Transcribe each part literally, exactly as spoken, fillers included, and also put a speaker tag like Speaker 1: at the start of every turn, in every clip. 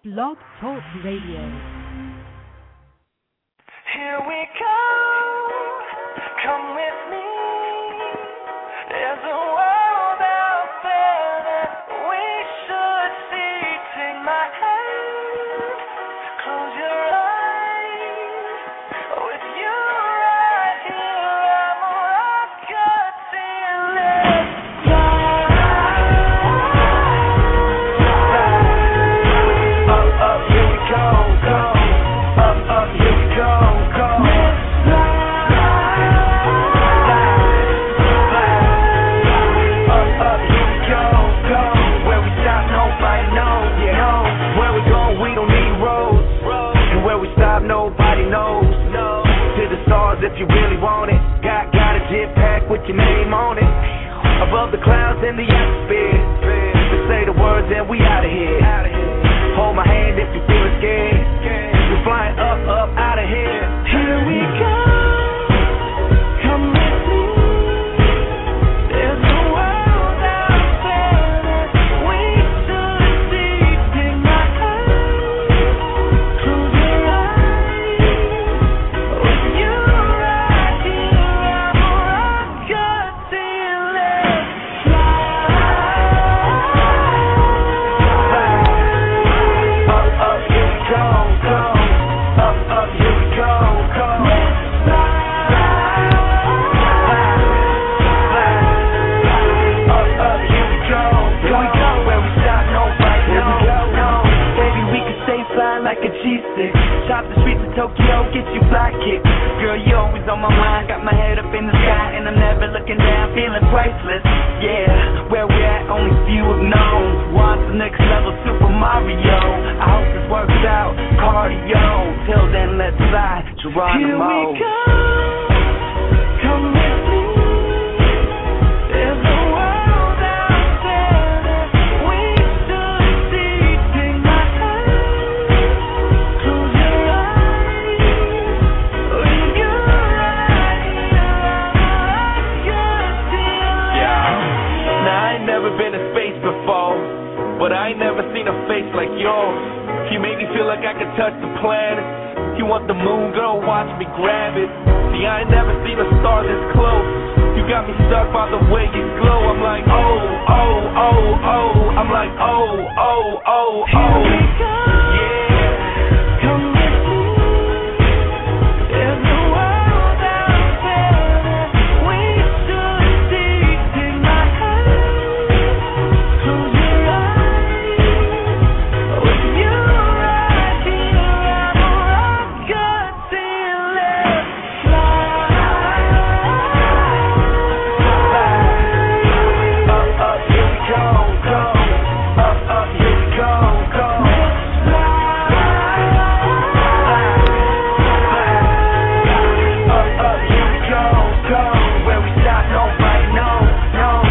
Speaker 1: Blog Talk Radio.
Speaker 2: Here we go, come with me. There's a world out there that we should see. Take my hand, close your eyes. With you right here, I'm a rocket till let's fly. Up, up, here we go, go. Up, up, here we go, go. Let's fly. Up, up, here we go, go. Where we stop, nobody knows, knows. Where we going, we don't need roads. And where we stop, nobody knows. To the stars if you really want it. Got, got a jet pack with your name on it. Above the clouds in the atmosphere. Just say the words and we out of here. Hold my hand if you feeling scared. We're flying up, up, out of here. Here we go. Come with me. There's a world out there that we should see. Take my hand, close your eyes. With you right here, I'm a rocket till let's fly. Up, up, here we go, go. Up, up, here we go, go. Let's fly. Up, up, here we go, here we go. Where we stop, nobody knows. No, baby, we can stay fly like a G six. Chop the streets of Tokyo, get you fly kick. Girl, you always on my mind. Got my head up in the sky and I'm never looking down, feeling priceless. Yeah, where we at, only few have known. Watch the next level, Super Mario. I hope this works out, cardio. Till then, let's fly, Geronimo. Here we go, come with me. There's a world out there that we should see. Take my hand, close your eyes. With you right here, I'm a rocket till
Speaker 3: Yeah. Now I ain't never been to space before, but I ain't never seen a face like yours. You make me feel like I can touch the planet. You want the moon, girl, watch me grab it. See, I ain't never seen a star this close. You got me stuck by the way you glow. I'm like, oh, oh, oh, oh. I'm like, oh, oh, oh, oh.
Speaker 2: Here we go.
Speaker 3: Yeah.
Speaker 2: Come with me. There's a world out there that we should see. Take my hand, close your eyes. With you right here, I'm a rocket till let's fly. Up, up, here we go, go. Up, up, here we go, go. Let's fly. Up, up, here we go, go. Where we stop, nobody knows, knows.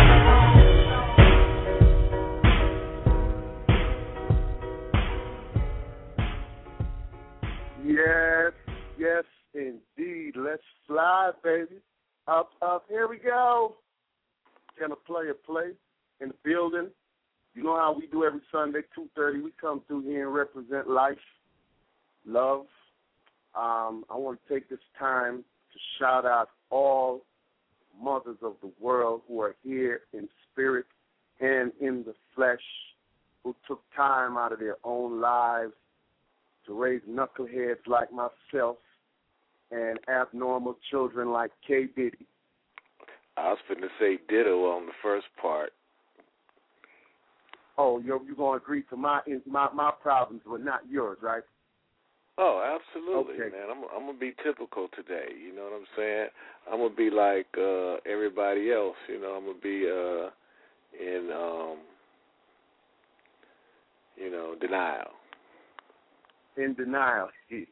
Speaker 4: Yes, yes, indeed. Let's fly, baby. Up, up, here we go. Can a player play in the building? You know how we do every Sunday, two thirty. We come through here and represent life, love. Um, I want to take this time to shout out all mothers of the world who are here in spirit and in the flesh, who took time out of their own lives to raise knuckleheads like myself and abnormal children like K. Diddy.
Speaker 5: I was finna say ditto on the first part.
Speaker 4: Oh, you're, you're going to agree to my, my my problems, but not yours, right?
Speaker 5: Oh, absolutely,
Speaker 4: Okay.
Speaker 5: man. I'm I'm gonna be typical today. You know what I'm saying? I'm gonna be like uh, everybody else. You know, I'm gonna be uh, in um, you know denial.
Speaker 4: In denial.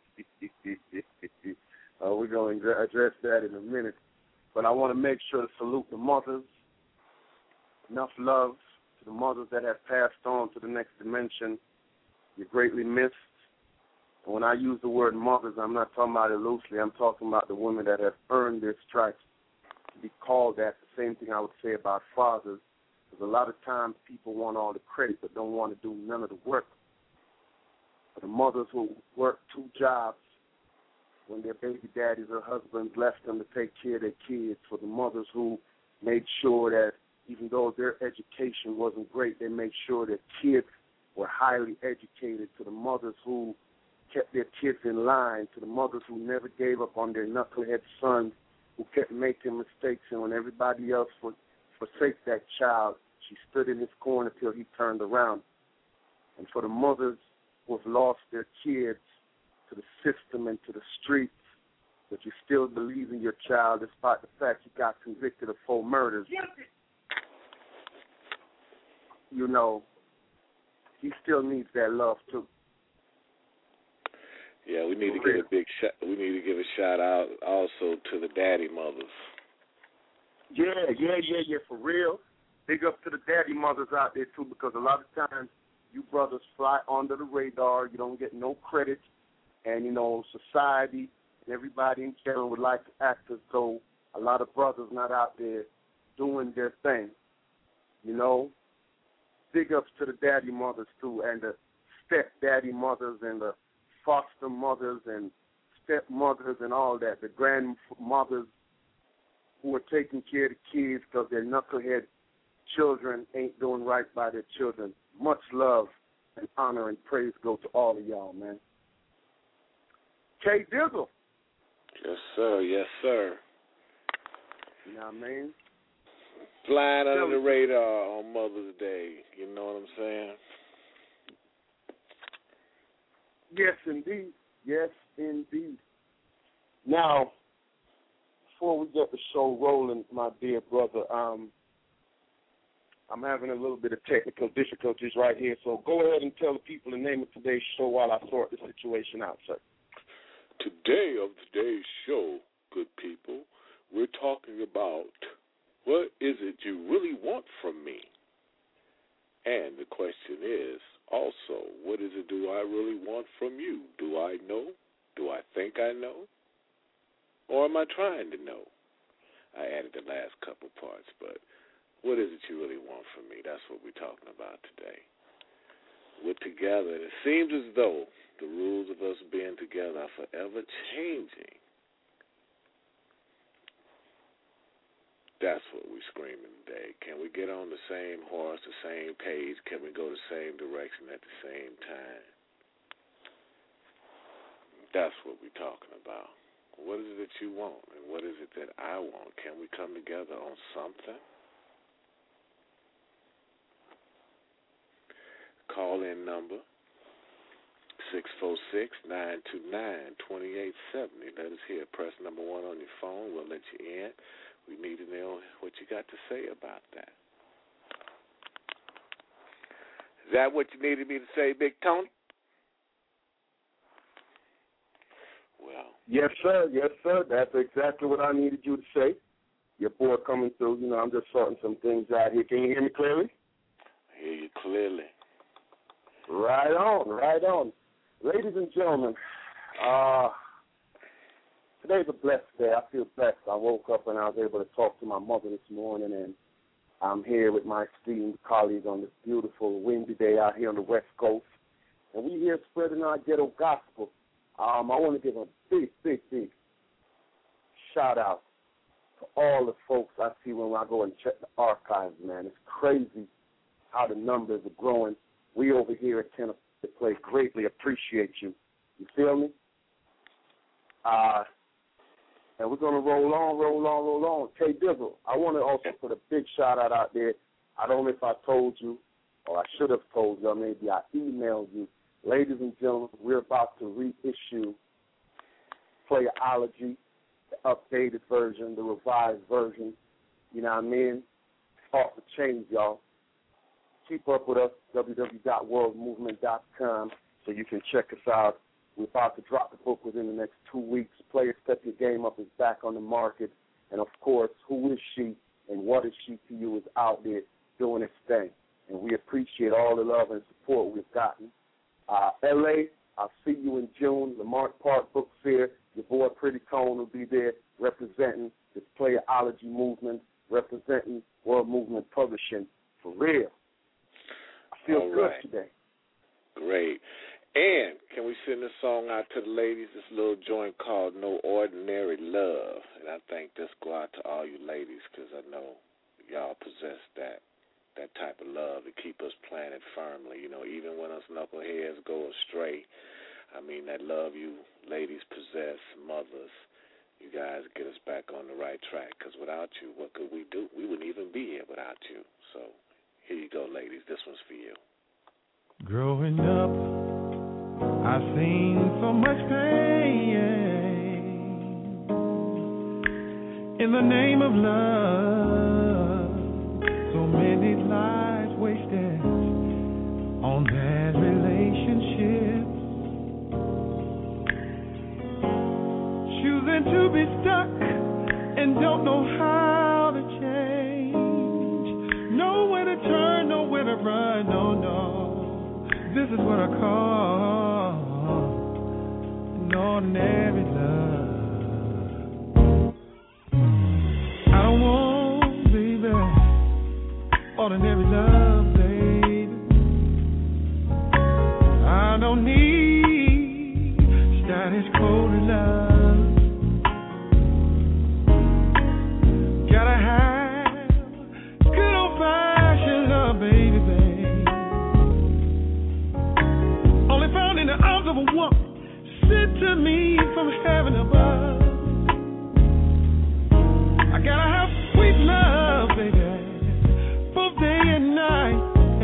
Speaker 4: uh, we're going to address that in a minute. But I want to make sure to salute the mothers. Enough love to the mothers that have passed on to the next dimension. You're greatly missed. And when I use the word mothers, I'm not talking about it loosely. I'm talking about the women that have earned their stripes to be called that. The same thing I would say about fathers. Because a lot of times people want all the credit but don't want to do none of the work. mothers who work two jobs when their baby daddies or husbands left them to take care of their kids, for the mothers who made sure that even though their education wasn't great, they made sure that kids were highly educated, to the mothers who kept their kids in line, to the mothers who never gave up on their knucklehead sons who kept making mistakes, and when everybody else would forsake that child, she stood in his corner till he turned around. And for the mothers who have lost their kids to the system and to the streets, but you still believe in your child despite the fact you got convicted of four murders. You know, he still needs that love too.
Speaker 5: Yeah, we need to give a big shout. We need to give a shout out also to the daddy mothers.
Speaker 4: Yeah, yeah, yeah, yeah, for real. Big up to the daddy mothers out there too, because a lot of times you brothers fly under the radar. You don't get no credit, and you know society and everybody in general would like to act as though a lot of brothers not out there doing their thing. You know, big ups to the daddy mothers too, and the step-daddy mothers and the foster mothers and stepmothers and all that, the grandmothers who are taking care of the kids because their knucklehead children ain't doing right by their children. Much love and honor and praise go to all of y'all, man. K Dizzle.
Speaker 5: Yes, sir. Yes, sir.
Speaker 4: You know what I mean?
Speaker 5: Flying under the radar on Mother's Day. You know what I'm saying?
Speaker 4: Yes, indeed. Yes, indeed. Now, before we get the show rolling, my dear brother, um, I'm having a little bit of technical difficulties right here, so go ahead and tell the people the name of today's show while I sort the situation out, sir.
Speaker 5: Today of today's show, good people, we're talking about what is it you really want from me? And the question is, also, what is it do I really want from you? Do I know? Do I think I know? Or am I trying to know? I added the last couple parts, but what is it you really want from me? That's what we're talking about today. We're together, and it seems as though the rules of us being together are forever changing. That's what we're screaming today. Can we get on the same horse, the same page? Can we go the same direction at the same time? That's what we're talking about. What is it that you want, and what is it that I want? Can we come together on something? Call-in number, six four six, nine two nine, two eight seven zero. Let us hear. Press number one on your phone. We'll let you in. We need to know what you got to say about that. Is that what you needed me to say, Big Tony? Well.
Speaker 4: Yes, sir. Yes, sir. That's exactly what I needed you to say. Your boy coming through. You know, I'm just sorting some things out here. Can you hear me clearly?
Speaker 5: I hear you clearly.
Speaker 4: Right on. Right on. Ladies and gentlemen, uh, today's a blessed day. I feel blessed. I woke up and I was able to talk to my mother this morning, and I'm here with my esteemed colleagues on this beautiful, windy day out here on the West Coast. And we here spreading our ghetto gospel. Um, I want to give a big, big, big shout-out to all the folks I see when I go and check the archives, man. It's crazy how the numbers are growing. We over here at Tennessee Play greatly appreciate you. You feel me? Uh, and we're going to roll on, roll on, roll on. K Dizzle, I want to also put a big shout-out out there. I don't know if I told you, or I should have told you, or maybe I emailed you. Ladies and gentlemen, we're about to reissue Playerology, the updated version, the revised version. You know what I mean? It's off the chains, y'all. Keep up with us, w w w dot world movement dot com, so you can check us out. We're about to drop the book within the next two weeks. Player Step Your Game Up is back on the market. And, of course, Who Is She and What Is She to You is out there doing its thing. And we appreciate all the love and support we've gotten. Uh, L A, I'll see you in June. Lamont Park Book Fair. Your boy Pretty Cone will be there representing this Playerology movement, representing World Movement Publishing. For real. I feel
Speaker 5: all
Speaker 4: good
Speaker 5: right.
Speaker 4: today.
Speaker 5: Great. And can we send this song out to the ladies? This little joint called No Ordinary Love. And I think this go out to all you ladies because I know y'all possess that that type of love to keep us planted firmly. You know, even when us knuckleheads go astray, I mean, that love you ladies possess, mothers, you guys get us back on the right track because without you, what could we do? We wouldn't even be here without you. So here you go, ladies. This one's for you.
Speaker 1: Growing up, I've seen so much pain in the name of love. So many lives wasted on bad relationships. Choosing to be stuck and don't know how to change. Nowhere to turn, nowhere to run, no, no. This is what I call an ordinary love. I don't want, baby, ordinary love, baby. I don't need status quo love. Gotta have good old fashioned love, baby, baby. Only found in the arms of a woman sent to me from heaven above. I gotta have sweet love, baby, both day and night.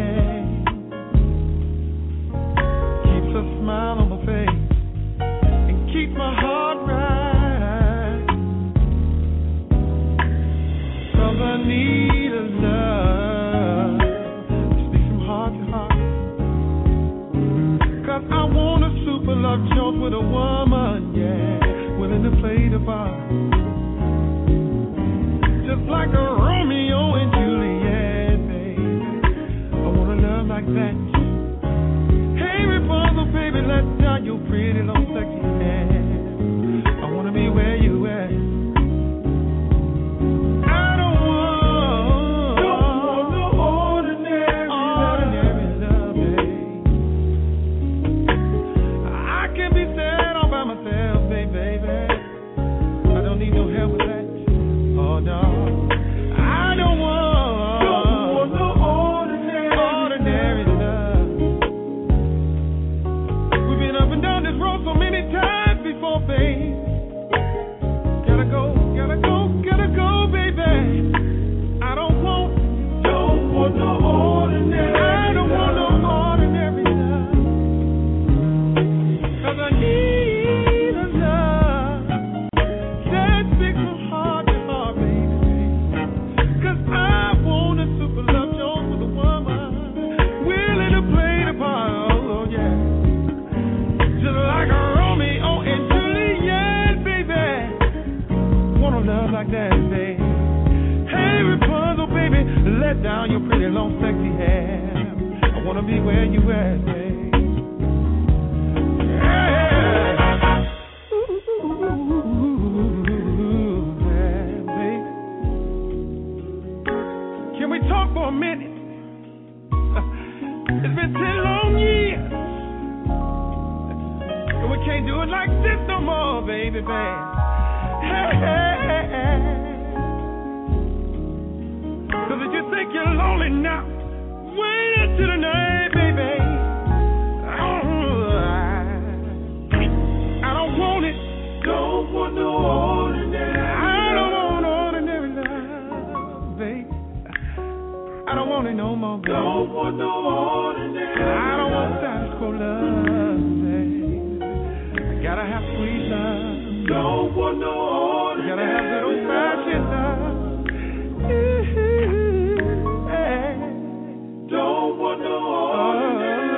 Speaker 1: Keeps a smile on my face and keeps my heart right. 'Cause I need a love to speak from heart to heart. 'Cause I want a super love jolt with a woman, yeah, willing to play the part. Just like a Romeo and Juliet, baby. I want a love like that. Hey, Rapunzel, baby, let down your pretty long sexy hair. I want to be where you at. I don't want, don't want no ordinary, ordinary love, baby. I can be sad all by myself, baby, baby. I don't need no help with that. Oh, no. I don't want, don't want no ordinary, ordinary love. We've been up and down this road so many times before, babe. Gotta go, gotta go, gotta go, baby. I don't want, don't want no ordinary, I don't want no ordinary love. 'Cause I need a love that speaks from heart to heart, baby. 'Cause I want a super love jolt with a woman willing to play the part, oh yeah. Just like a Romeo and Juliet, baby. Want a love like that, baby. Hey, Rapunzel, baby, let down your pretty long sexy hair. I wanna be where you at, baby. Yeah. Ooh, yeah, baby. Can we talk for a minute? It's been ten long years, and we can't do it like this no more, baby, baby. Hey, hey, hey. 'Cause if you think you're lonely now, wait until the night, baby. Oh, I don't want it. Don't want no ordinary. I don't want ordinary love, baby. I don't want it no more, baby. Don't want no ordinary. I don't want status quo love, baby. I gotta have sweet love. Don't want no ordinary. Gotta have good old fashioned love. Don't want no ordinary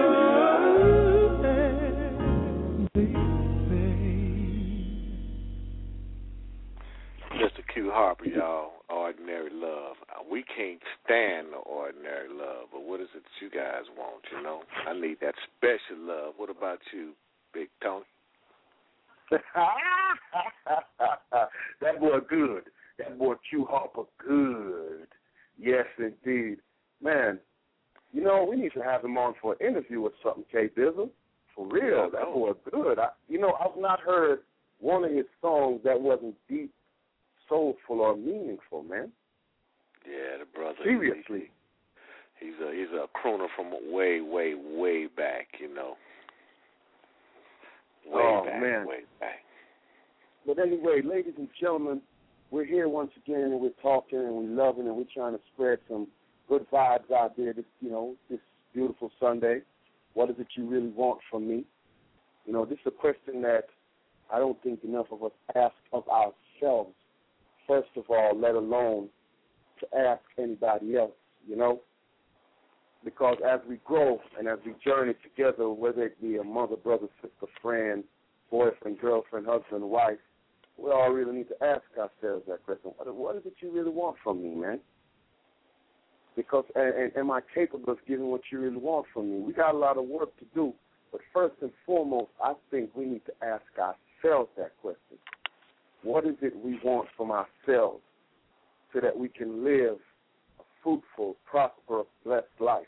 Speaker 1: love.
Speaker 5: Mister Q Harper, y'all, Ordinary Love. Uh, We can't stand the ordinary love, but what is it that you guys want, you know? I need that special love. What about you, Big Tony?
Speaker 4: That boy good. That boy Q Harper good. Yes, indeed. Man, you know, we need to have him on for an interview or something, K. Bizzle. For real. that was good. I, you know, I've not heard one of his songs that wasn't deep, soulful, or meaningful, man.
Speaker 5: Yeah, the brother.
Speaker 4: Seriously.
Speaker 5: He, he's a he's a crooner from way, way, way back. You know. Way
Speaker 4: oh
Speaker 5: back,
Speaker 4: man.
Speaker 5: Way back.
Speaker 4: But anyway, ladies and gentlemen, we're here once again, and we're talking, and we're loving, and we're trying to spread some good vibes out there. This, you know, this beautiful Sunday. What is it you really want from me? You know, this is a question that I don't think enough of us ask of ourselves, first of all, let alone to ask anybody else, you know? Because as we grow and as we journey together, whether it be a mother, brother, sister, friend, boyfriend, girlfriend, husband, wife, we all really need to ask ourselves that question. What, what is it you really want from me, man? Because and, and am I capable of giving what you really want from me? We got a lot of work to do, but first and foremost, I think we need to ask ourselves that question. What is it we want from ourselves so that we can live a fruitful, prosperous, blessed life?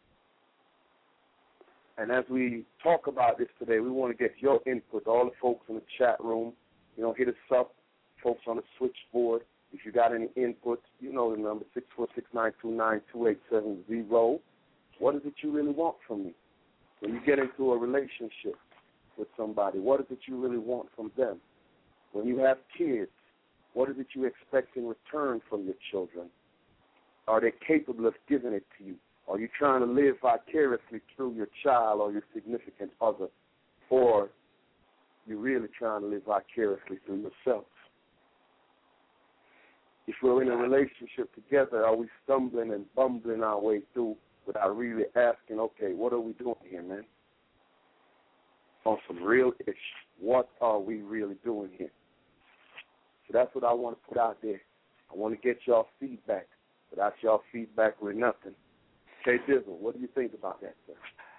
Speaker 4: And as we talk about this today, we want to get your input, all the folks in the chat room. You know, hit us up, folks on the switchboard. If you got any input, you know the number, six four six, nine two nine, two eight seven zero. What is it you really want from me? When you get into a relationship with somebody, what is it you really want from them? When you have kids, what is it you expect in return from your children? Are they capable of giving it to you? Are you trying to live vicariously through your child or your significant other? Or you're really trying to live vicariously through yourself? If we're in a relationship together, are we stumbling and bumbling our way through without really asking, okay, what are we doing here, man? On some real ish, what are we really doing here? So that's what I want to put out there. I want to get y'all feedback. Without y'all feedback, we're nothing. K Dizzle, what do you think about that, sir?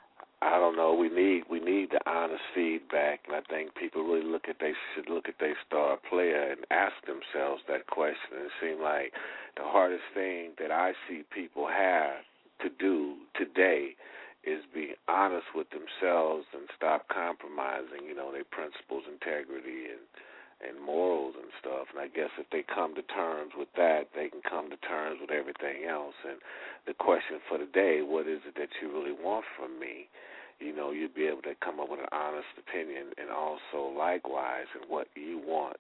Speaker 5: I don't know. We need we need the honest feedback, and I think people really look at they should look at their star player and ask themselves that question. It seems like the hardest thing that I see people have to do today is be honest with themselves and stop compromising, you know, their principles, integrity, and and morals and stuff. And I guess if they come to terms with that, they can come to terms with everything else. And the question for today, what is it that you really want from me? You know, you'd be able to come up with an honest opinion, and also likewise in what you want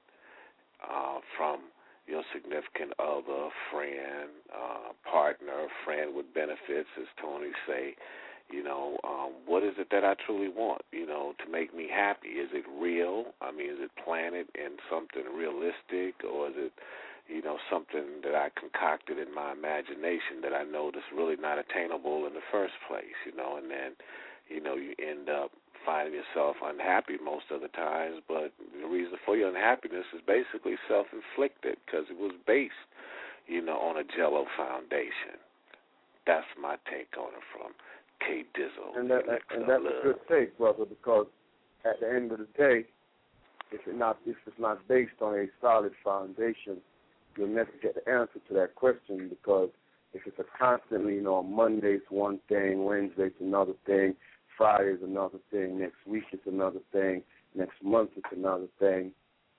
Speaker 5: uh, from your significant other, friend, uh, partner, friend with benefits, as Tony say. You know, um, what is it that I truly want, you know, to make me happy? Is it real? I mean, is it planted in something realistic, or is it, you know, something that I concocted in my imagination that I know that's really not attainable in the first place, you know? And then, you know, you end up finding yourself unhappy most of the times, but the reason for your unhappiness is basically self-inflicted because it was based, you know, on a Jello foundation. That's my take on it from K Dizzle.
Speaker 4: And, that, and that's a good take, brother, because at the end of the day, if it not if it's not based on a solid foundation, you'll never get the answer to that question. Because if it's a constantly, you know, Monday's one thing, Wednesday's another thing, Friday's another thing, next week it's another thing, next month it's another thing.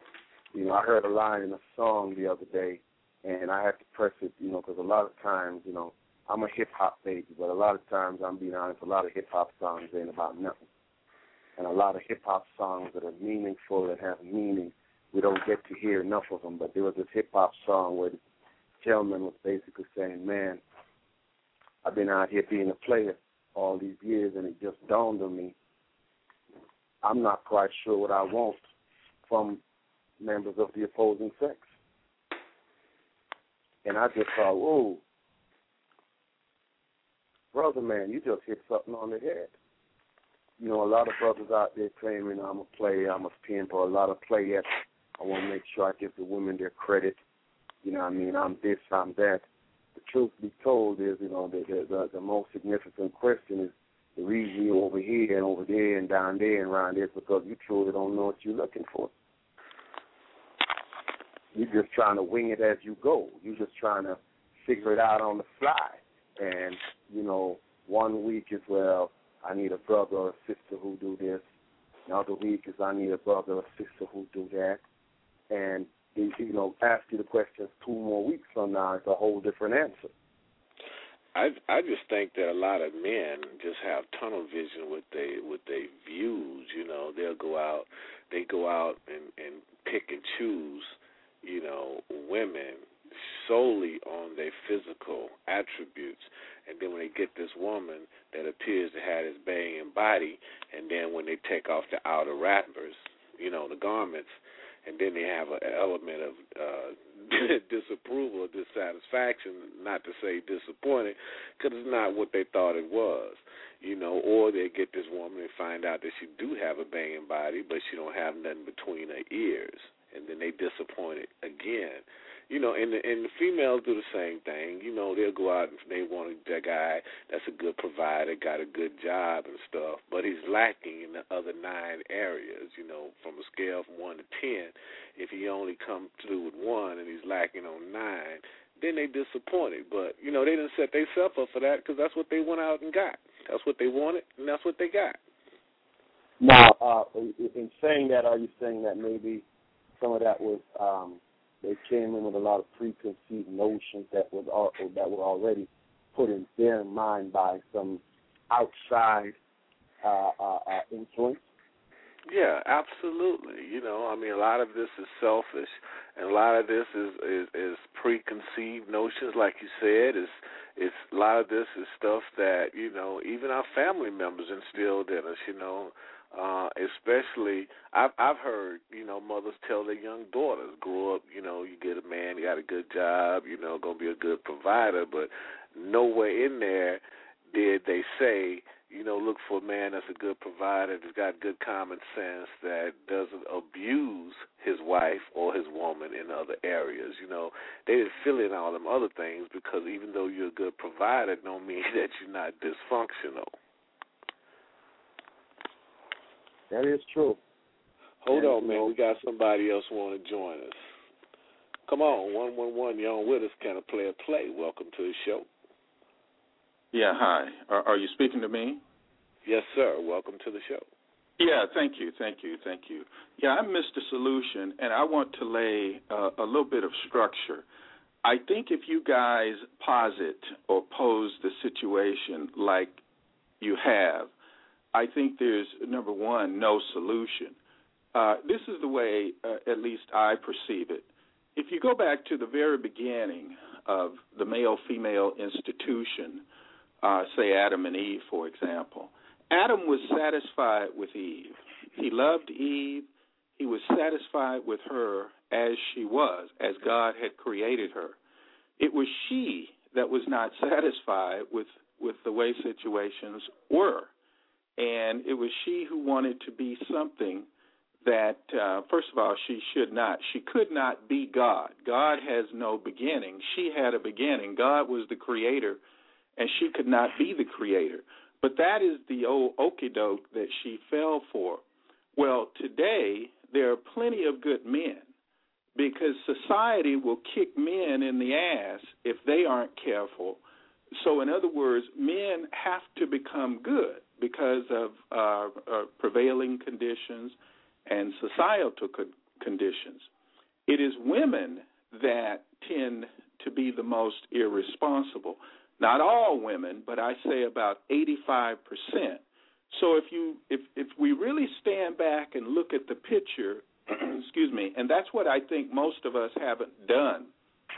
Speaker 4: You know, I heard a line in a song the other day, and I had to press it, you know, because a lot of times, you know, I'm a hip-hop baby, but a lot of times, I'm being honest, a lot of hip-hop songs ain't about nothing. And a lot of hip-hop songs that are meaningful, that have meaning, we don't get to hear enough of them. But there was this hip-hop song where the gentleman was basically saying, man, I've been out here being a player all these years, and it just dawned on me, I'm not quite sure what I want from members of the opposing sex. And I just thought, whoa, brother, man, you just hit something on the head. You know, a lot of brothers out there claiming I'm a player, I'm a pimp, or a lot of players. I want to make sure I give the women their credit. You know what I mean? I'm this, I'm that. The truth be told is, you know, the, the, the most significant question is the reason you're over here and over there and down there and around there is because you truly don't know what you're looking for. You're just trying to wing it as you go. You're just trying to figure it out on the fly. And, you know, one week is, well, I need a brother or a sister who do this. other week is I need a brother or sister who do that. And, you know, ask you the questions two more weeks from now, it's a whole different answer.
Speaker 5: I I just think that a lot of men just have tunnel vision with they with their views. You know, they'll go out, they go out and, and pick and choose, you know, women solely on their physical attributes, and then when they get this woman that appears to have this banging body, and then when they take off the outer wrappers, you know, the garments, and then they have an element of uh, disapproval or dissatisfaction, not to say disappointed, because it's not what they thought it was, you know, or they get this woman and find out that she do have a banging body, but she don't have nothing between her ears, and then they disappointed again. You know, and the, and the females do the same thing. You know, they'll go out and they want that guy that's a good provider, got a good job and stuff, but he's lacking in the other nine areas, you know, from a scale from one to ten. If he only come through with one and he's lacking on nine, then they disappointed. But, you know, they didn't set themselves up for that because that's what they went out and got. That's what they wanted, and that's what they got.
Speaker 4: Now, uh, in saying that, are you saying that maybe some of that was um, they came in with a lot of preconceived notions that was all, that were already put in their mind by some outside uh, uh, uh, influence?
Speaker 5: Yeah, absolutely. You know, I mean, a lot of this is selfish, and a lot of this is, is, is preconceived notions, like you said. It's, it's a lot of this is stuff that, you know, even our family members instilled in us, you know. Uh, especially, I've, I've heard, you know, mothers tell their young daughters, grow up, you know, you get a man, you got a good job, you know, going to be a good provider, but nowhere in there did they say, you know, look for a man that's a good provider, that's got good common sense, that doesn't abuse his wife or his woman in other areas. You know, they didn't fill in all them other things because even though you're a good provider, don't mean that you're not dysfunctional.
Speaker 4: That is true.
Speaker 5: Hold
Speaker 4: and,
Speaker 5: on, man. Know, we got somebody else want to join us. Come on, one one one. You're on with us. Can I play a play? Welcome to the show.
Speaker 6: Yeah, hi. Are, are you speaking to me?
Speaker 5: Yes, sir. Welcome to the show.
Speaker 6: Yeah, thank you, thank you, thank you. Yeah, I'm Mister Solution, and I want to lay uh, a little bit of structure. I think if you guys posit or pose the situation like you have, I think there's, number one, no solution. Uh, this is the way, uh, at least I perceive it. If you go back to the very beginning of the male-female institution, uh, say Adam and Eve, for example, Adam was satisfied with Eve. He loved Eve. He was satisfied with her as she was, as God had created her. It was she that was not satisfied with, with the way situations were. And it was she who wanted to be something that, uh, first of all, she should not. She could not be God. God has no beginning. She had a beginning. God was the creator, and she could not be the creator. But that is the old okey-doke that she fell for. Well, today, there are plenty of good men because society will kick men in the ass if they aren't careful. So, in other words, men have to become good because of uh, uh, prevailing conditions and societal co- conditions. It is women that tend to be the most irresponsible. Not all women, but I say about eighty-five percent. So if you if if we really stand back and look at the picture, excuse me, and that's what I think most of us haven't done.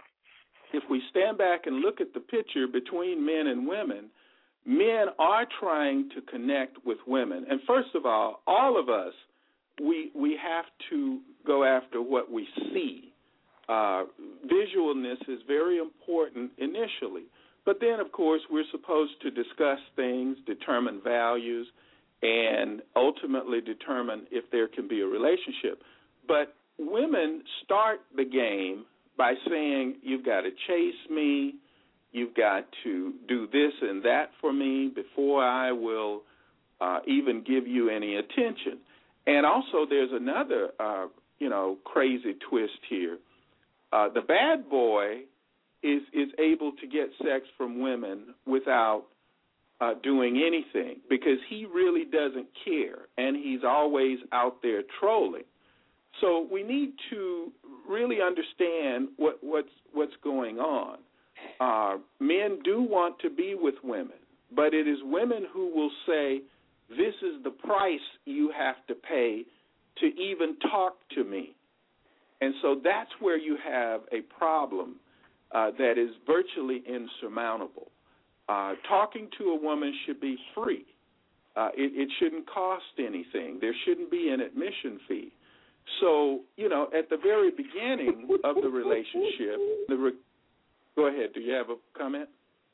Speaker 6: If we stand back and look at the picture between men and women, men are trying to connect with women. And first of all, all of us, we we have to go after what we see. Uh, visualness is very important initially. But then, of course, we're supposed to discuss things, determine values, and ultimately determine if there can be a relationship. But women start the game by saying, you've got to chase me, you've got to do this and that for me before I will uh, even give you any attention. And also there's another, uh, you know, crazy twist here. Uh, the bad boy is is able to get sex from women without uh, doing anything because he really doesn't care, and he's always out there trolling. So we need to really understand what, what's what's going on. Uh, men do want to be with women, but it is women who will say, this is the price you have to pay to even talk to me. And so that's where you have a problem uh, that is virtually insurmountable. Uh, talking to a woman should be free. Uh, it, it shouldn't cost anything. There shouldn't be an admission fee. So, you know, at the very beginning of the relationship, the re- go ahead. Do you have a comment?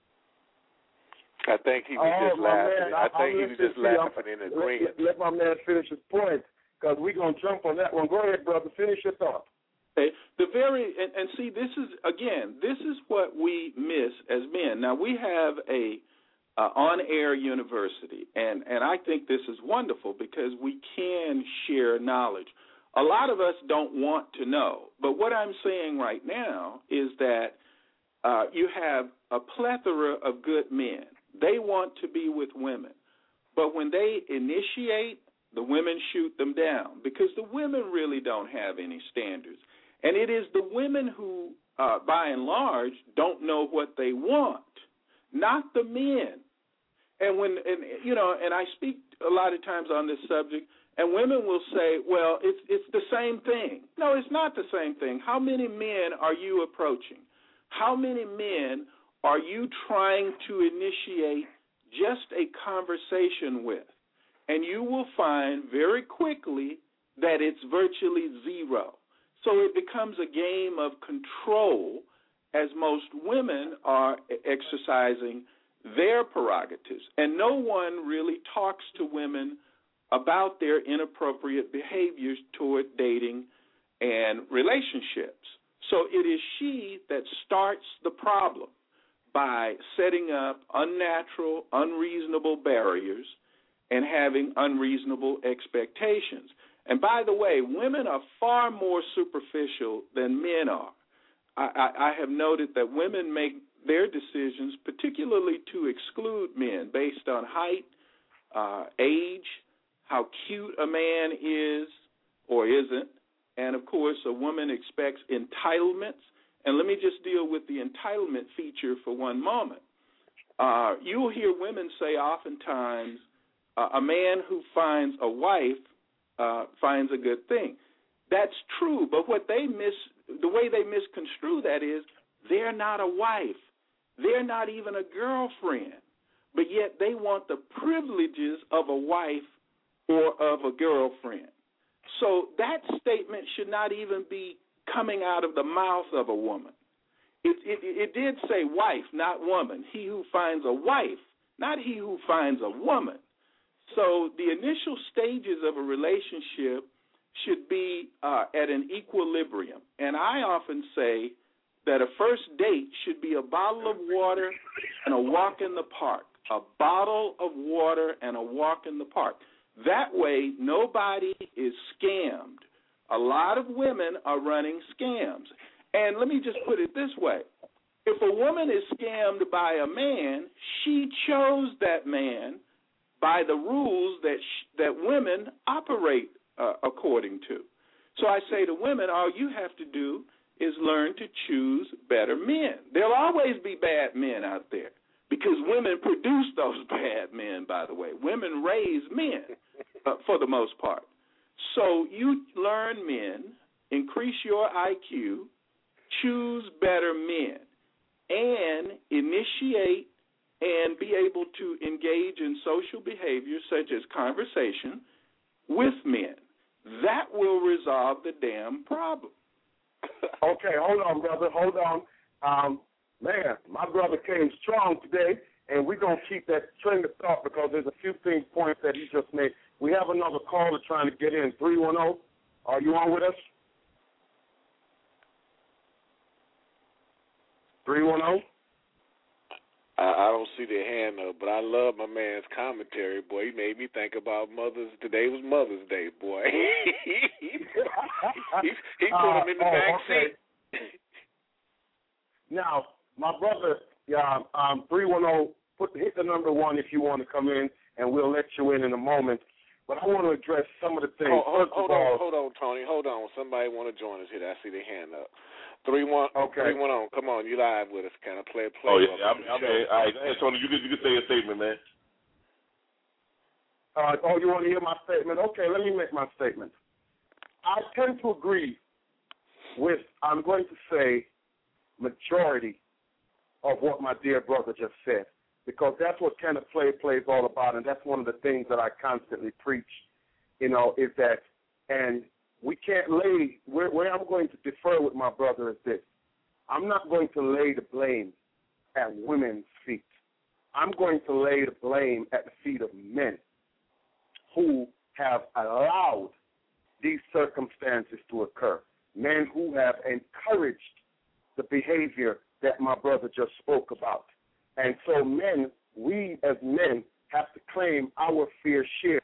Speaker 5: I think he was
Speaker 4: oh,
Speaker 5: just laughing.
Speaker 4: Man,
Speaker 5: I, I think
Speaker 4: I'm
Speaker 5: he was just laughing in agreement.
Speaker 4: Let, let my man finish his point, because we're going to jump on that one. Go ahead, brother. Finish your thought.
Speaker 6: Okay. The very and, and see, this is again, this is what we miss as men. Now we have a uh, on-air university, and and I think this is wonderful because we can share knowledge. A lot of us don't want to know, but what I'm saying right now is that uh, you have a plethora of good men. They want to be with women, but when they initiate, the women shoot them down because the women really don't have any standards. And it is the women who, uh, by and large, don't know what they want, not the men. And when, and, you know, and I speak a lot of times on this subject, and women will say, well, it's it's the same thing. No, it's not the same thing. How many men are you approaching? How many men are you trying to initiate just a conversation with? And you will find very quickly that it's virtually zero. So it becomes a game of control as most women are exercising their prerogatives. And no one really talks to women about their inappropriate behaviors toward dating and relationships. So it is she that starts the problem by setting up unnatural, unreasonable barriers and having unreasonable expectations. And by the way, women are far more superficial than men are. I, I, I have noted that women make their decisions, particularly to exclude men, based on height, uh, age, how cute a man is or isn't, and, of course, a woman expects entitlements. And let me just deal with the entitlement feature for one moment. Uh, you'll hear women say oftentimes, uh, a man who finds a wife uh, finds a good thing. That's true, but what they mis, the way they misconstrue that is they're not a wife. They're not even a girlfriend, but yet they want the privileges of a wife or of a girlfriend. So that statement should not even be coming out of the mouth of a woman. It, it, it did say wife, not woman. He who finds a wife, not he who finds a woman. So the initial stages of a relationship should be uh, at an equilibrium. And I often say that a first date should be a bottle of water and a walk in the park. A bottle of water and a walk in the park. That way, nobody is scammed. A lot of women are running scams. And let me just put it this way. If a woman is scammed by a man, she chose that man by the rules that sh- that women operate uh, according to. So I say to women, all you have to do is learn to choose better men. There'll always be bad men out there because women produce those bad men, by the way. Women raise men uh, for the most part. So you learn men, increase your I Q, choose better men, and initiate and be able to engage in social behavior such as conversation with men. That will resolve the damn problem.
Speaker 4: Okay, hold on, brother. Hold on. Um, man, my brother came strong today, and we're going to keep that train of thought because there's a few things, points that he just made. We have another caller trying to get in. three one zero, are you on with us? three one zero?
Speaker 5: I, I don't see the hand up, but I love my man's commentary, boy. He made me think about Mother's. Today was Mother's Day, boy. he, he put him in the
Speaker 4: uh,
Speaker 5: back
Speaker 4: oh, okay.
Speaker 5: seat.
Speaker 4: Now, my brother, yeah, um, three one zero, put hit the number one if you want to come in, and we'll let you in in a moment. But I want to address some of the things.
Speaker 5: Hold, hold,
Speaker 4: First
Speaker 5: hold
Speaker 4: of all,
Speaker 5: on, hold on, Tony. Hold on. Somebody want to join us here. I see their hand up. Three one,
Speaker 4: okay.
Speaker 5: three one on. Come on, you live with us. Can I play a play?
Speaker 7: Oh yeah, I'm, I'm here. All right, go ahead, Tony. You can you can say your statement, man.
Speaker 4: Uh, oh, you want to hear my statement? Okay, let me make my statement. I tend to agree with, I'm going to say, majority of what my dear brother just said, because that's what kind of play play is all about, and that's one of the things that I constantly preach, you know, is that, and we can't lay, where, where I'm going to defer with my brother is this. I'm not going to lay the blame at women's feet. I'm going to lay the blame at the feet of men who have allowed these circumstances to occur, men who have encouraged the behavior that my brother just spoke about. And so men, we as men, have to claim our fair share,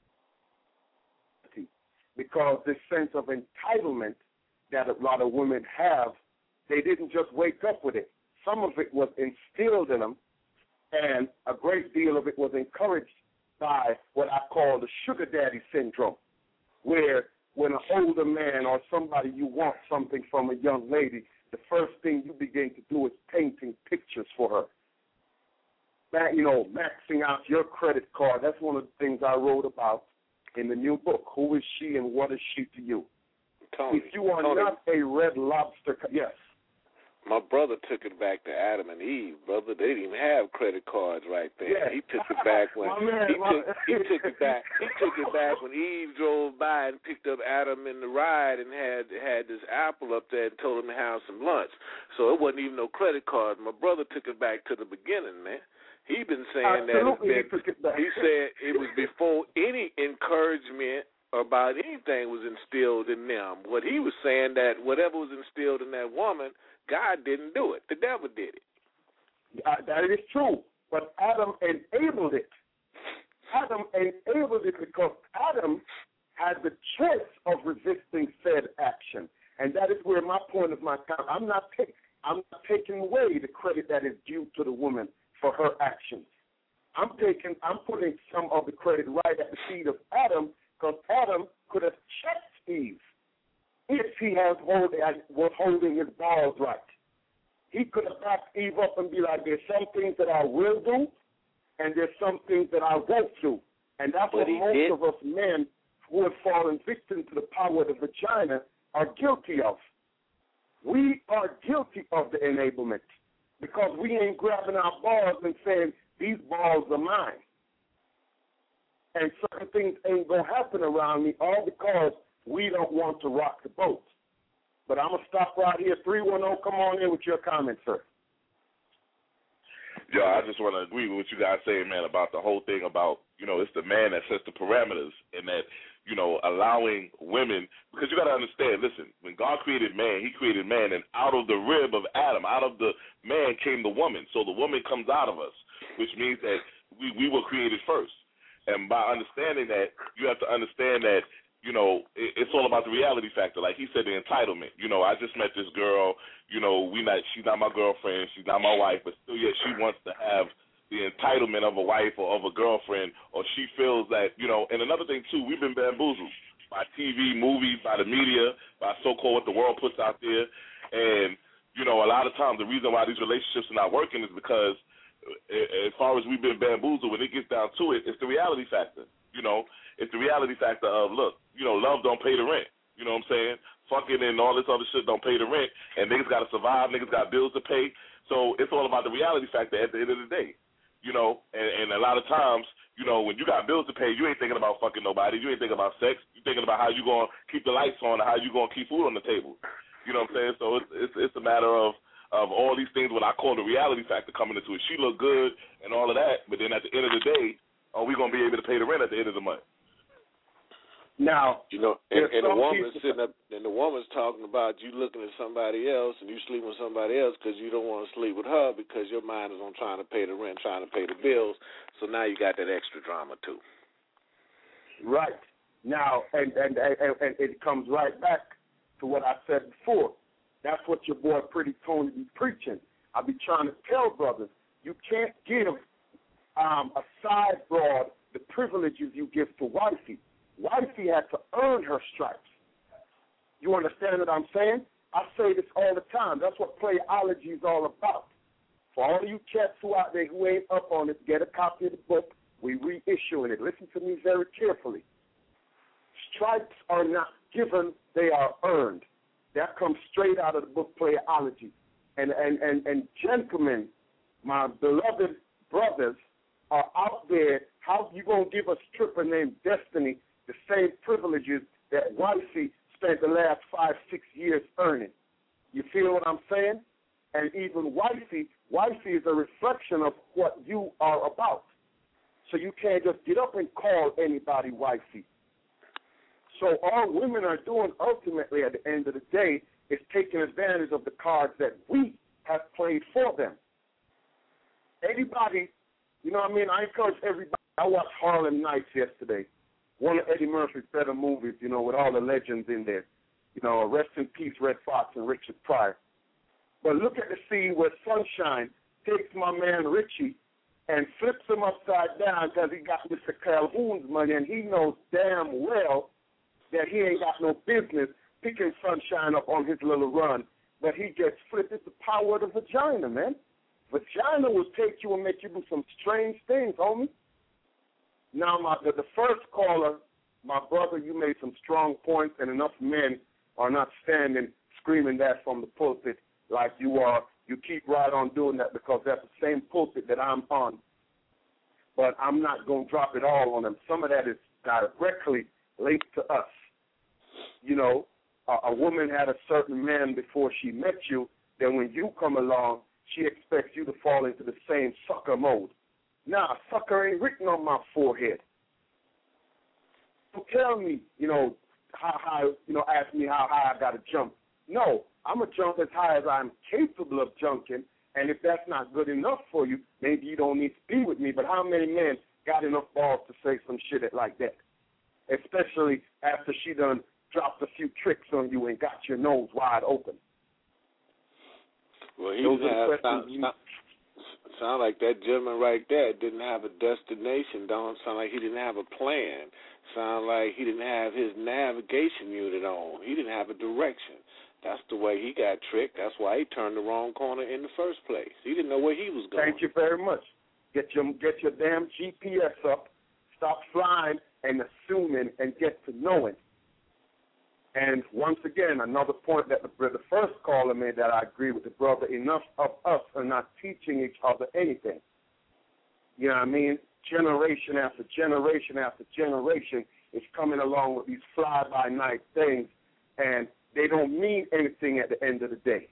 Speaker 4: because this sense of entitlement that a lot of women have, they didn't just wake up with it. Some of it was instilled in them, and a great deal of it was encouraged by what I call the sugar daddy syndrome, where when an older man or somebody you want something from a young lady, the first thing you begin to do is painting pictures for her. That, you know, maxing out your credit card. That's one of the things I wrote about in the new book. Who is she and what is she to you?
Speaker 5: Tony,
Speaker 4: if you are
Speaker 5: Tony,
Speaker 4: not a Red Lobster, yes.
Speaker 5: My brother took it back to Adam and Eve, brother. They didn't even have credit cards right then.
Speaker 4: Yes.
Speaker 5: He took it back when
Speaker 4: man,
Speaker 5: he
Speaker 4: my,
Speaker 5: took he took it back. He took it back when Eve drove by and picked up Adam in the ride and had had this apple up there and told him to have some lunch. So it wasn't even no credit card. My brother took it back to the beginning, man. He been saying
Speaker 4: Absolutely,
Speaker 5: that,
Speaker 4: he, took it back.
Speaker 5: he said it was before any encouragement about anything was instilled in them. What he was saying, that whatever was instilled in that woman, God didn't do it. The devil did it.
Speaker 4: Uh, that is true. But Adam enabled it. Adam enabled it because Adam had the choice of resisting said action. And that is where my point of my comment, I'm not, take, I'm not taking away the credit that is due to the woman for her actions. I'm taking, I'm putting some of the credit right at the feet of Adam, because Adam could have checked Eve if he has hold, was holding his balls right. He could have backed Eve up and be like, there's some things that I will do, and there's some things that I won't do. And that's
Speaker 5: But
Speaker 4: what most
Speaker 5: did.
Speaker 4: of us men who have fallen victim to the power of the vagina are guilty of. We are guilty of the enablement because we ain't grabbing our balls and saying, these balls are mine. And certain things ain't going to happen around me, all because we don't want to rock the boat. But I'm going to stop right here. three one zero, come on in with your comments, sir.
Speaker 7: Yo, I just want to agree with what you guys saying, man, about the whole thing about, you know, it's the man that sets the parameters and that, you know, allowing women, because you got to understand, listen, when God created man, he created man, and out of the rib of Adam, out of the man came the woman. So the woman comes out of us, which means that we, we were created first. And by understanding that, you have to understand that, you know, it, it's all about the reality factor. Like he said, the entitlement. You know, I just met this girl, you know, we not, she's not my girlfriend, she's not my wife, but still yet she wants to have the entitlement of a wife or of a girlfriend, or she feels that, you know, and another thing, too, we've been bamboozled by T V, movies, by the media, by so-called what the world puts out there. And, you know, a lot of times the reason why these relationships are not working is because as far as we've been bamboozled, when it gets down to it, it's the reality factor. You know, it's the reality factor of, look, you know, love don't pay the rent. You know what I'm saying? Fucking and all this other shit don't pay the rent, and niggas got to survive, niggas got bills to pay. So it's all about the reality factor at the end of the day. You know, and, and a lot of times, you know, when you got bills to pay, you ain't thinking about fucking nobody. You ain't thinking about sex. You're thinking about how you going to keep the lights on and how you going to keep food on the table. You know what I'm saying? So it's, it's, it's a matter of, of all these things, what I call the reality factor coming into it. She look good and all of that, but then at the end of the day, are we going to be able to pay the rent at the end of the month?
Speaker 4: Now,
Speaker 5: you know, and, and the woman's
Speaker 4: people,
Speaker 5: sitting up, and the woman's talking about you looking at somebody else and you sleeping with somebody else because you don't want to sleep with her because your mind is on trying to pay the rent, trying to pay the bills. So now you got that extra drama too.
Speaker 4: Right. Now, and, and, and, and it comes right back to what I said before. That's what your boy Pretty Tony be preaching. I be trying to tell brothers, you can't give um, a side broad the privileges you give to wifey. Wifey had to earn her stripes. You understand what I'm saying? I say this all the time. That's what playology is all about. For all of you cats who out there who ain't up on it, get a copy of the book. We reissuing it. Listen to me very carefully. Stripes are not given, they are earned. That comes straight out of the book Playology. And, and, and, and gentlemen, my beloved brothers are out there. How you going to give a stripper named Destiny the same privileges that wifey spent the last five, six years earning? You feel what I'm saying? And even wifey, wifey is a reflection of what you are about. So you can't just get up and call anybody wifey. So all women are doing ultimately at the end of the day is taking advantage of the cards that we have played for them. Anybody, you know what I mean? I encourage everybody. I watched Harlem Nights yesterday, one of Eddie Murphy's better movies, you know, with all the legends in there. You know, rest in peace, Red Fox and Richard Pryor. But look at the scene where Sunshine takes my man Richie and flips him upside down because he got Mister Calhoun's money, and he knows damn well that he ain't got no business picking Sunshine up on his little run, but he gets flipped. It's the power of the vagina, man. Vagina will take you and make you do some strange things, homie. Now, my, the, the first caller, my brother, you made some strong points, and enough men are not standing screaming that from the pulpit like you are. You keep right on doing that because that's the same pulpit that I'm on. But I'm not going to drop it all on them. Some of that is directly linked to us. You know, a, a woman had a certain man before she met you, then when you come along, she expects you to fall into the same sucker mode. Nah, sucker ain't written on my forehead. So tell me, you know, how high, you know, ask me how high I got to jump. No, I'm going to jump as high as I'm capable of jumping, and if that's not good enough for you, maybe you don't need to be with me. But how many men got enough balls to say some shit like that? Especially after she done dropped a few tricks on you and got your nose wide open.
Speaker 5: Well, he didn't have, sound, sound, sound like that gentleman right there didn't have a destination. Don't sound like he didn't have a plan. Sound like he didn't have his navigation unit on. He didn't have a direction. That's the way he got tricked. That's why he turned the wrong corner in the first place. He didn't know where he was going.
Speaker 4: Thank you very much. Get your get your damn G P S up. Stop flying and assuming and get to knowing. And once again, another point that the, the first caller made that I agree with the brother, enough of us are not teaching each other anything. You know what I mean? Generation after generation after generation is coming along with these fly-by-night things, and they don't mean anything at the end of the day.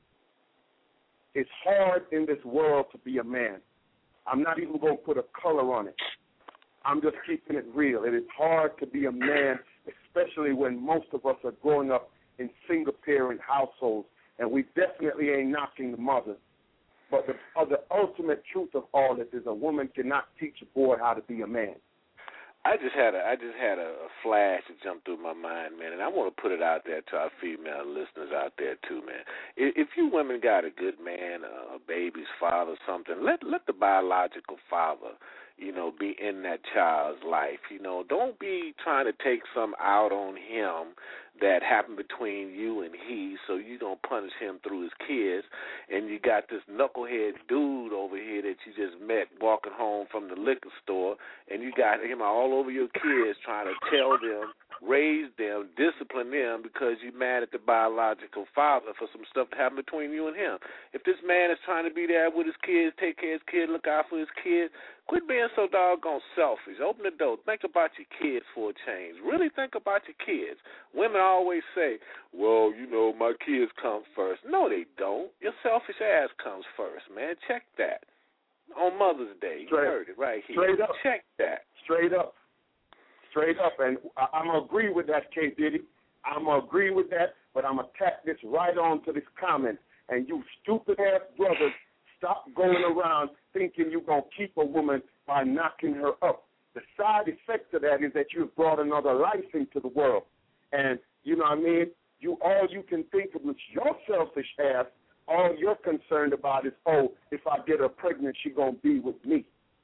Speaker 4: It's hard in this world to be a man. I'm not even going to put a color on it. I'm just keeping it real. It is hard to be a man, especially when most of us are growing up in single-parent households, and we definitely ain't knocking the mother. But the, uh, the ultimate truth of all this is a woman cannot teach a boy how to be a man.
Speaker 5: I just had a I just had a, a flash that jumped through my mind, man, and I want to put it out there to our female listeners out there too, man. If, if you women got a good man, a baby's father, something, let let the biological father, you know, be in that child's life. You know, don't be trying to take some out on him that happened between you and he, so you don't punish him through his kids, and you got this knucklehead dude over here that you just met walking home from the liquor store, and you got him all over your kids trying to tell them, raise them, discipline them because you're mad at the biological father for some stuff that happened between you and him. If this man is trying to be there with his kids, take care of his kids, look out for his kids, quit being so doggone selfish. Open the door. Think about your kids for a change. Really think about your kids. Women always say, well, you know, my kids come first. No, they don't. Your selfish ass comes first, man. Check that. On Mother's Day. You
Speaker 4: Straight,
Speaker 5: heard it right here.
Speaker 4: Straight up.
Speaker 5: Check that.
Speaker 4: Straight up. Straight up. And I, I'm going to agree with that, K. Diddy. I'm going to agree with that, but I'm going to tack this right on to this comment. And you stupid-ass brothers, stop going around thinking you're going to keep a woman by knocking her up. The side effect of that is that you've brought another life into the world. And, you know what I mean, you all you can think of is your selfish ass. All you're concerned about is, oh, if I get her pregnant, she's going to be with me.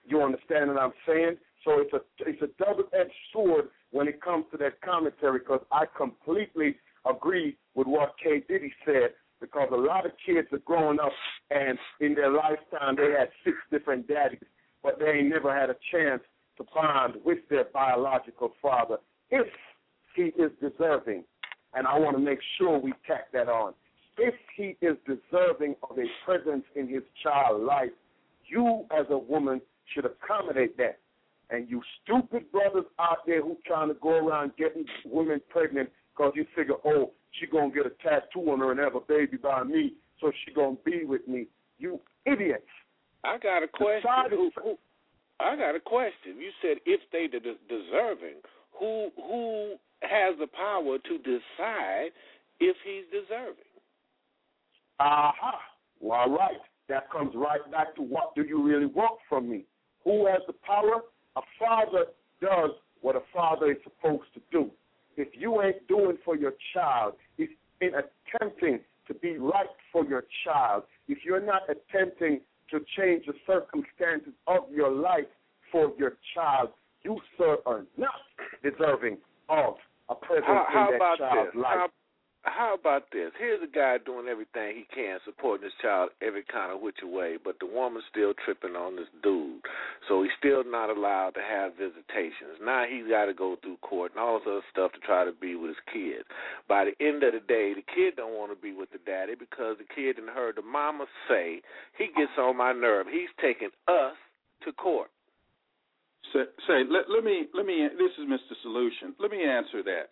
Speaker 4: You understand what I'm saying? So it's a it's a double-edged sword when it comes to that commentary, because I completely agree with what K. Diddy said, because a lot of kids are growing up and in their lifetime they had six different daddies, but they ain't never had a chance to bond with their biological father if he is deserving. And I want to make sure we tack that on. If he is deserving of a presence in his child's life, you as a woman should accommodate that. And you stupid brothers out there who trying to go around getting women pregnant because you figure, oh, she going to get a tattoo on her and have a baby by me, so she going to be with me. You idiots.
Speaker 5: I got a question. Who, who, I got a question. You said if they de- deserving, who who has the power to decide if he's deserving?
Speaker 4: Aha. Well, all right. That comes right back to what do you really want from me? Who has the power? A father does what a father is supposed to do. If you ain't doing for your child, if in attempting to be right for your child, if you're not attempting to change the circumstances of your life for your child, you, sir, are not deserving of a presence
Speaker 5: how, how
Speaker 4: in that
Speaker 5: about
Speaker 4: child's
Speaker 5: this?
Speaker 4: life.
Speaker 5: How, how about this? Here's a guy doing everything he can, supporting his child every kind of which way, but the woman's still tripping on this dude. So he's still not allowed to have visitations. Now he's got to go through court and all this other stuff to try to be with his kid. By the end of the day, the kid don't want to be with the daddy because the kid done heard the mama say, he gets on my nerve. He's taking us to court.
Speaker 6: Say, say let, let me, let me, this is Mister Solution. Let me answer that.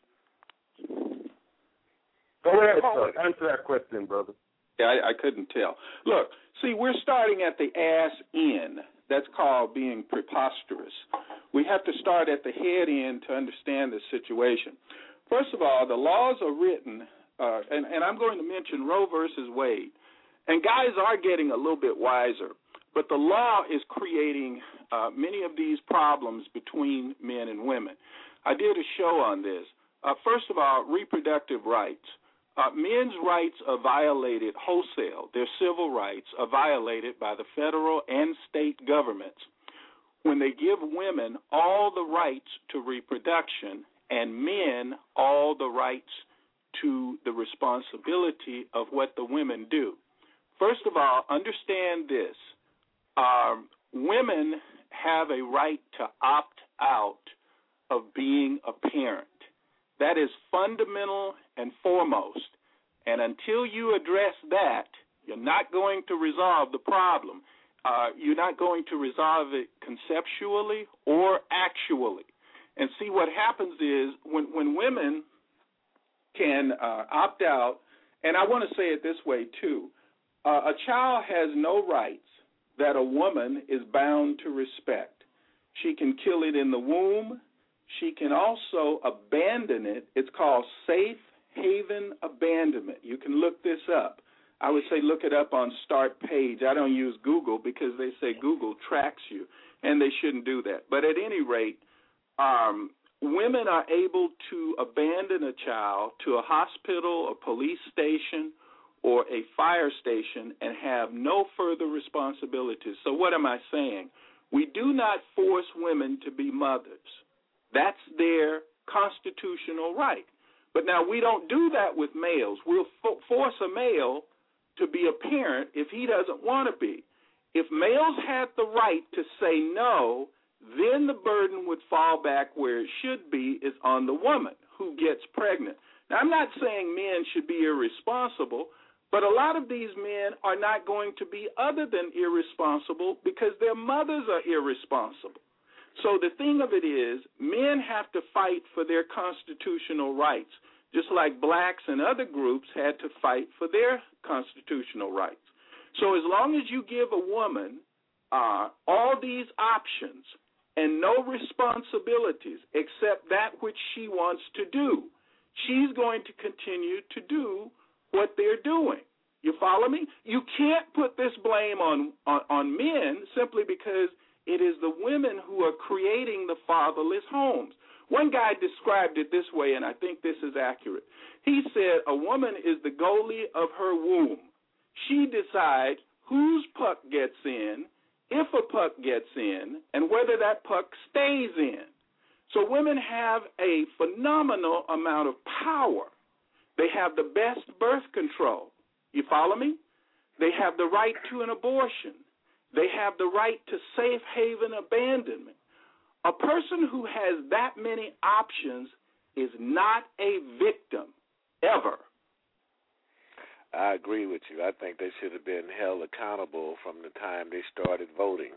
Speaker 4: Go ahead, sir. Answer that question, brother.
Speaker 6: Yeah, I, I couldn't tell. Look, see, we're starting at the ass end. That's called being preposterous. We have to start at the head end to understand the situation. First of all, the laws are written, uh, and, and I'm going to mention Roe versus Wade. And guys are getting a little bit wiser, but the law is creating uh, many of these problems between men and women. I did a show on this. Uh, first of all, reproductive rights. Uh, men's rights are violated wholesale. Their civil rights are violated by the federal and state governments when they give women all the rights to reproduction and men all the rights to the responsibility of what the women do. First of all, understand this. Um, women have a right to opt out of being a parent. That is fundamental and foremost. And until you address that, you're not going to resolve the problem. Uh, you're not going to resolve it conceptually or actually. And see, what happens is when, when women can uh, opt out, and I want to say it this way too, uh, a child has no rights that a woman is bound to respect. She can kill it in the womb. She can also abandon it. It's called safe haven abandonment. You can look this up. I would say look it up on Start Page. I don't use Google because they say Google tracks you, and they shouldn't do that. But at any rate, um, women are able to abandon a child to a hospital, a police station, or a fire station and have no further responsibilities. So what am I saying? We do not force women to be mothers. That's their constitutional right. But now we don't do that with males. We'll fo- force a male to be a parent if he doesn't want to be. If males had the right to say no, then the burden would fall back where it should be, is on the woman who gets pregnant. Now, I'm not saying men should be irresponsible, but a lot of these men are not going to be other than irresponsible because their mothers are irresponsible. So the thing of it is, men have to fight for their constitutional rights, just like blacks and other groups had to fight for their constitutional rights. So as long as you give a woman uh, all these options and no responsibilities except that which she wants to do, she's going to continue to do what they're doing. You follow me? You can't put this blame on, on, on men simply because it is the women who are creating the fatherless homes. One guy described it this way, and I think this is accurate. He said a woman is the goalie of her womb. She decides whose puck gets in if a puck gets in, and whether that puck stays in. So women have a phenomenal amount of power. They have the best birth control. You follow me? They have the right to an abortion. They have the right to safe haven abandonment. A person who has that many options is not a victim, ever.
Speaker 5: I agree with you. I think they should have been held accountable from the time they started voting.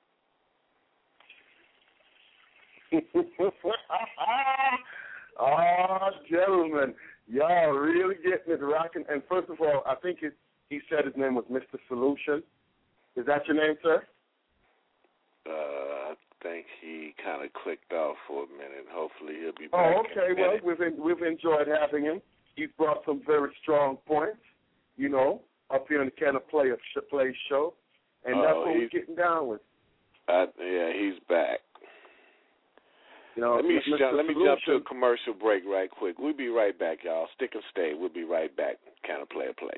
Speaker 4: Oh, gentlemen, y'all really getting it rocking. And first of all, I think it, he said his name was Mister Solution. Is that your name, sir?
Speaker 5: Uh, I think he kind of clicked off for a minute. Hopefully he'll be back.
Speaker 4: Oh, okay.
Speaker 5: In a
Speaker 4: Well,
Speaker 5: minute.
Speaker 4: we've en- we've enjoyed having him. He's brought some very strong points, you know, up here in the Can of Play, Play show, and that's
Speaker 5: Oh,
Speaker 4: what we're
Speaker 5: he's-
Speaker 4: getting down with.
Speaker 5: Uh, yeah, he's back.
Speaker 4: You know,
Speaker 5: let me
Speaker 4: Mister
Speaker 5: jump, let me
Speaker 4: Solution,
Speaker 5: jump to a commercial break right quick. We'll be right back, y'all. Stick and stay. We'll be right back. Kind of play a play.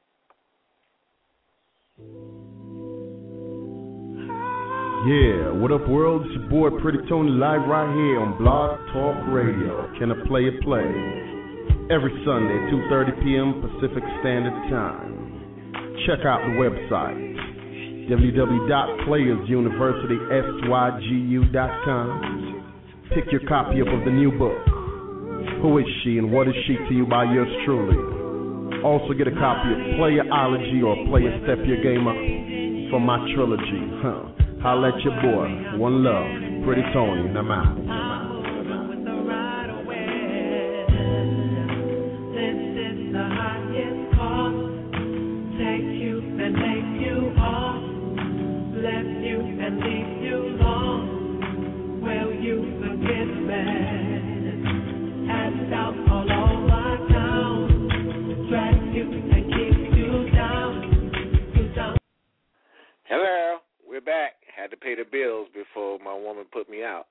Speaker 8: Yeah, what up, world? It's your boy Pretty Tony live right here on Blog Talk Radio. Can I play a play? Every Sunday, two thirty p.m. Pacific Standard Time. Check out the website, w w w dot players university sygu dot com. Pick your copy up of the new book, Who Is She and What Is She to You by yours truly. Also get a copy of Playerology or Player Step Your Game Up from my trilogy. Huh. Holla at your boy. One love. Pretty Tony, and I'm out.
Speaker 5: Hello, we're back. Had to pay the bills before my woman put me out.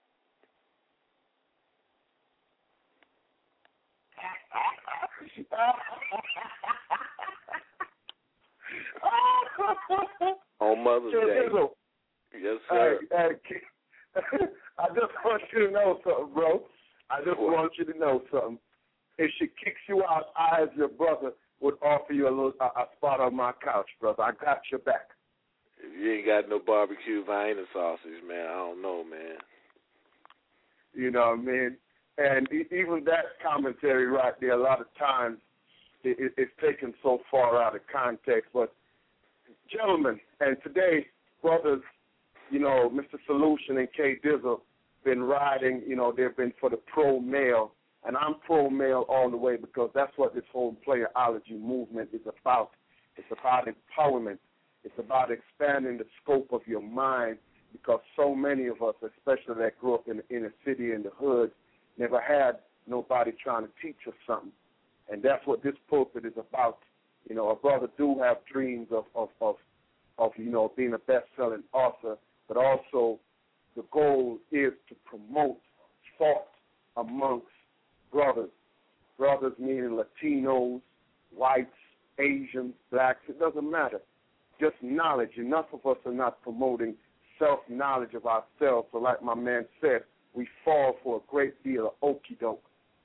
Speaker 5: On Mother's Day. Yes, sir.
Speaker 4: Hey, hey, I just want you to know something, bro. I just
Speaker 5: What?
Speaker 4: want you to know something. If she kicks you out, I, as your brother, would offer you a little a, a spot on my couch, brother. I got your back.
Speaker 5: If you ain't got no barbecue Vienna sausage, man, I don't know, man.
Speaker 4: You know what I mean? And e- even that commentary right there, a lot of times, it, it, it's taken so far out of context. But, gentlemen, and today, brothers, you know, Mister Solution and K Dizzle been riding, you know, they've been for the pro-male, and I'm pro-male all the way because that's what this whole playerology movement is about. It's about empowerment. It's about expanding the scope of your mind because so many of us, especially that grew up in the inner city and the hood, never had nobody trying to teach us something. And that's what this pulpit is about. You know, a brother do have dreams of, of, of, of you know, being a best-selling author, but also the goal is to promote thought amongst brothers. Brothers meaning Latinos, whites, Asians, blacks, it doesn't matter. Just knowledge. Enough of us are not promoting self-knowledge of ourselves. So like my man said, we fall for a great deal of okey-doke.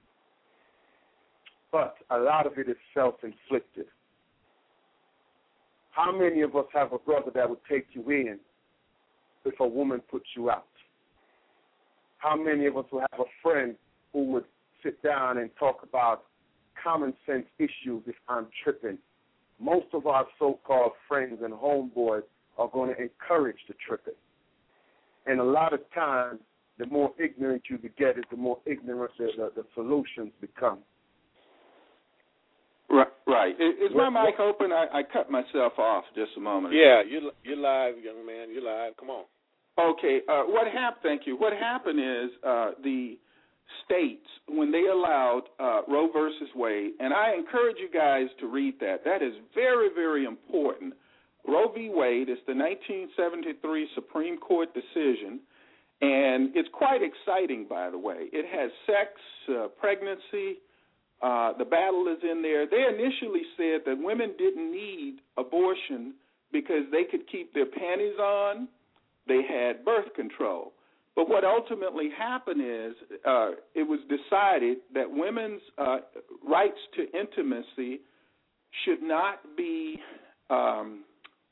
Speaker 4: But a lot of it is self-inflicted. How many of us have a brother that would take you in if a woman puts you out? How many of us will have a friend who would sit down and talk about common sense issues if I'm tripping? Most of our so-called friends and homeboys are going to encourage the tripping. And a lot of times, the more ignorant you get, is the more ignorant the, the, the solutions become.
Speaker 6: Right. right. Is my
Speaker 4: What-
Speaker 6: mic open? I, I cut myself off just a moment ago.
Speaker 5: Yeah, you you're live, young man. You're live. Come on.
Speaker 6: Okay. Uh, what happened? Thank you. What happened is uh, the states, when they allowed uh, Roe versus Wade, and I encourage you guys to read that. That is very, very important. Roe v. Wade is the nineteen seventy-three Supreme Court decision, and it's quite exciting, by the way. It has sex, uh, pregnancy. Uh, the battle is in there. They initially said that women didn't need abortion because they could keep their panties on they had birth control. But what ultimately happened is uh, it was decided that women's uh, rights to intimacy should not be um,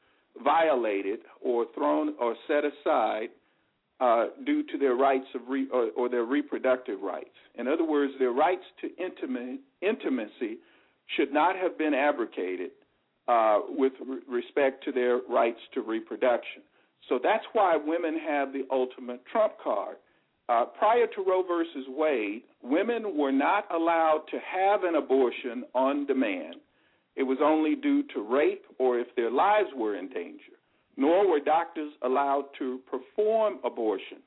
Speaker 6: violated or thrown or set aside uh, due to their rights of re- or, or their reproductive rights. In other words, their rights to intima- intimacy should not have been abrogated uh, with re- respect to their rights to reproduction. So that's why women have the ultimate trump card. Uh, prior to Roe versus Wade, women were not allowed to have an abortion on demand. It was only due to rape or if their lives were in danger. Nor were doctors allowed to perform abortion.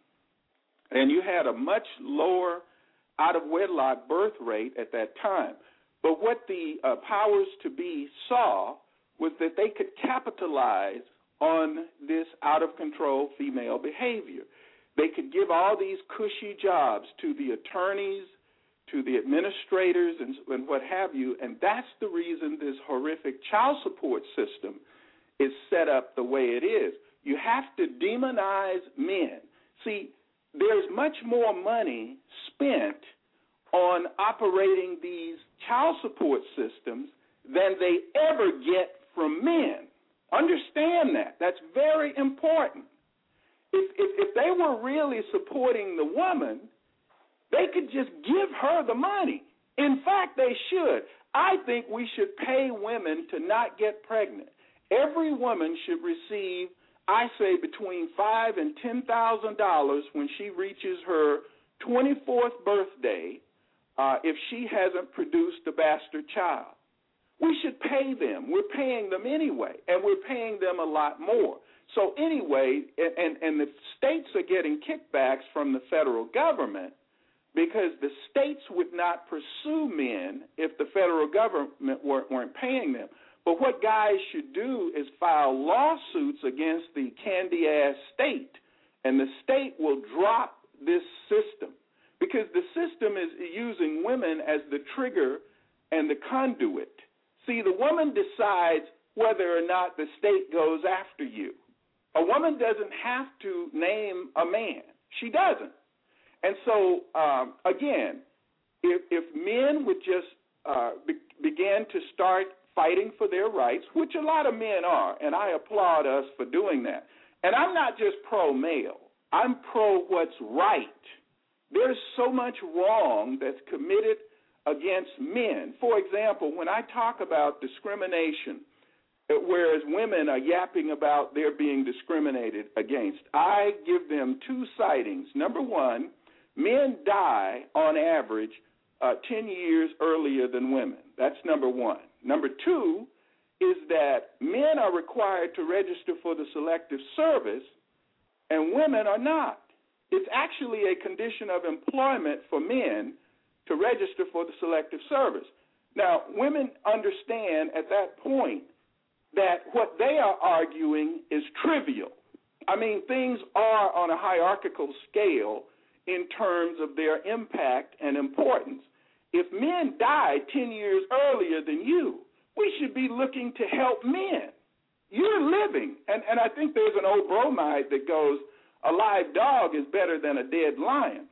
Speaker 6: And you had a much lower out-of-wedlock birth rate at that time. But what the uh, powers to be saw was that they could capitalize on this out-of-control female behavior. They could give all these cushy jobs to the attorneys, to the administrators, and, and what have you, and that's the reason this horrific child support system is set up the way it is. You have to demonize men. See, there's much more money spent on operating these child support systems than they ever get from men. Understand that. That's very important. If, if, if they were really supporting the woman, they could just give her the money. In fact, they should. I think we should pay women to not get pregnant. Every woman should receive, I say, between five and ten thousand dollars when she reaches her twenty-fourth birthday, uh, if she hasn't produced a bastard child. We should pay them. We're paying them anyway, and we're paying them a lot more. So anyway, and, and the states are getting kickbacks from the federal government because the states would not pursue men if the federal government weren't, weren't paying them. But what guys should do is file lawsuits against the candy-ass state, and the state will drop this system because the system is using women as the trigger and the conduit. See, the woman decides whether or not the state goes after you. A woman doesn't have to name a man. She doesn't. And so, um, again, if, if men would just uh, be, begin to start fighting for their rights, which a lot of men are, and I applaud us for doing that. And I'm not just pro-male. I'm pro what's right. There's so much wrong that's committed against men. For example, when I talk about discrimination, whereas women are yapping about their being discriminated against, I give them two sightings. Number one, men die on average uh, ten years earlier than women. That's number one. Number two is that men are required to register for the Selective Service and women are not. It's actually a condition of employment for men to register for the Selective Service. Now, women understand at that point that what they are arguing is trivial. I mean, things are on a hierarchical scale in terms of their impact and importance. If men die ten years earlier than you, we should be looking to help men. You're living. And, and I think there's an old bromide that goes, a live dog is better than a dead lion.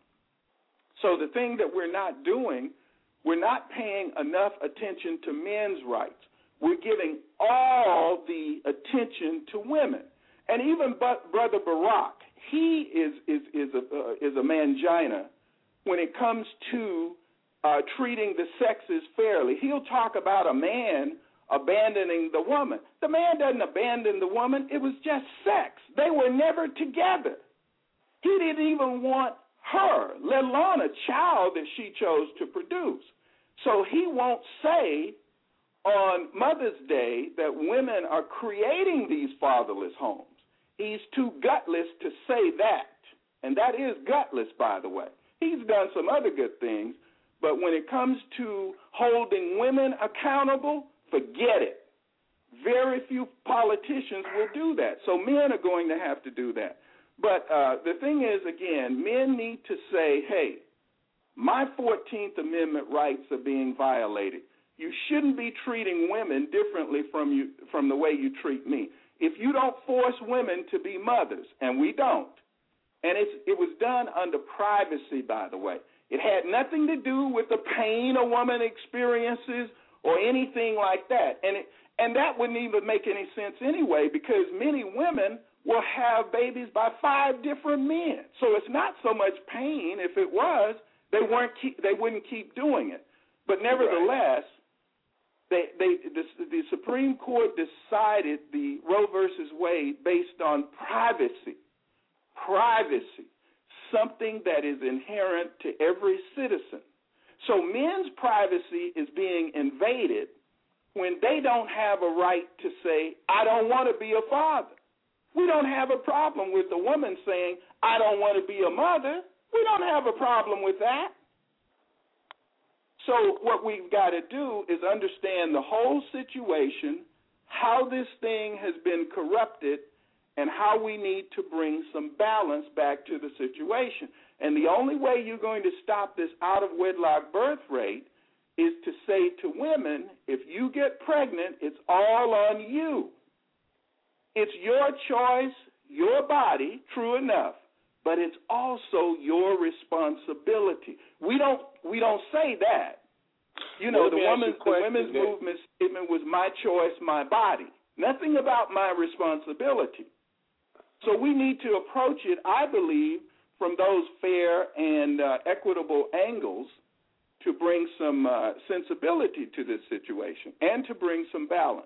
Speaker 6: So the thing that we're not doing, we're not paying enough attention to men's rights. We're giving all the attention to women. And even but Brother Barack, he is is is a uh, is a mangina when it comes to uh, treating the sexes fairly. He'll talk about a man abandoning the woman. The man doesn't abandon the woman. It was just sex. They were never together. He didn't even want her, let alone a child that she chose to produce. So he won't say on Mother's Day that women are creating these fatherless homes. He's too gutless to say that, and that is gutless, by the way. He's done some other good things, but when it comes to holding women accountable, forget it. Very few politicians will do that, so men are going to have to do that. But uh, the thing is, again, men need to say, hey, my fourteenth Amendment rights are being violated. You shouldn't be treating women differently from you from the way you treat me. if you don't force women to be mothers, and we don't, and it's, it was done under privacy, by the way. It had nothing to do with the pain a woman experiences or anything like that. And it, and that wouldn't even make any sense anyway, because many women will have babies by five different men. So it's not so much pain. If it was, they weren't keep, they wouldn't keep doing it. But nevertheless, they, they, the, the Supreme Court decided the Roe versus Wade based on privacy. Privacy, something that is inherent to every citizen. So men's privacy is being invaded when they don't have a right to say, I don't want to be a father. We don't have a problem with the woman saying, I don't want to be a mother. We don't have a problem with that. So what we've got to do is understand the whole situation, how this thing has been corrupted, and how we need to bring some balance back to the situation. And the only way you're going to stop this out-of-wedlock birth rate is to say to women, if you get pregnant, it's all on you. It's your choice, your body, true enough, but it's also your responsibility. We don't we don't say that. You know,
Speaker 5: Let
Speaker 6: the
Speaker 5: me ask
Speaker 6: woman,
Speaker 5: you a
Speaker 6: the
Speaker 5: question
Speaker 6: women's
Speaker 5: then.
Speaker 6: movement statement was my choice, my body. Nothing about my responsibility. So we need to approach it, I believe, from those fair and uh, equitable angles to bring some uh, sensibility to this situation and to bring some balance.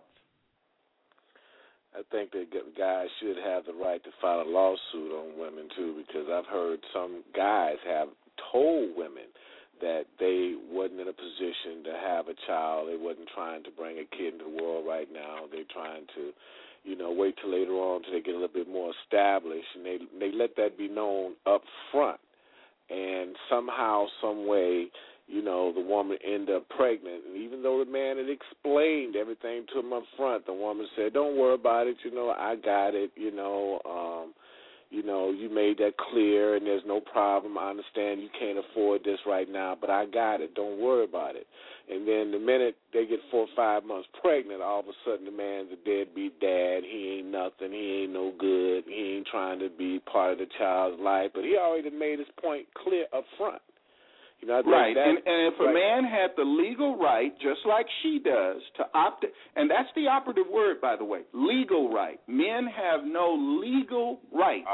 Speaker 5: I think that guys should have the right to file a lawsuit on women, too, because I've heard some guys have told women that they wasn't in a position to have a child. They wasn't trying to bring a kid into the world right now. They're trying to, you know, wait till later on till they get a little bit more established, and they they let that be known up front. And somehow, some way, you know, the woman ended up pregnant. And even though the man had explained everything to him up front, the woman said, don't worry about it, you know, I got it, you know, um, you know, you made that clear and there's no problem. I understand you can't afford this right now, but I got it. Don't worry about it. And then the minute they get four or five months pregnant, all of a sudden the man's a deadbeat dad. He ain't nothing. He ain't no good. He ain't trying to be part of the child's life. But he already made his point clear up front. You know, I think
Speaker 6: right,
Speaker 5: that,
Speaker 6: and, and if a
Speaker 5: right.
Speaker 6: man had the legal right, just like she does, to opt, and that's the operative word, by the way, legal right. Men have no legal right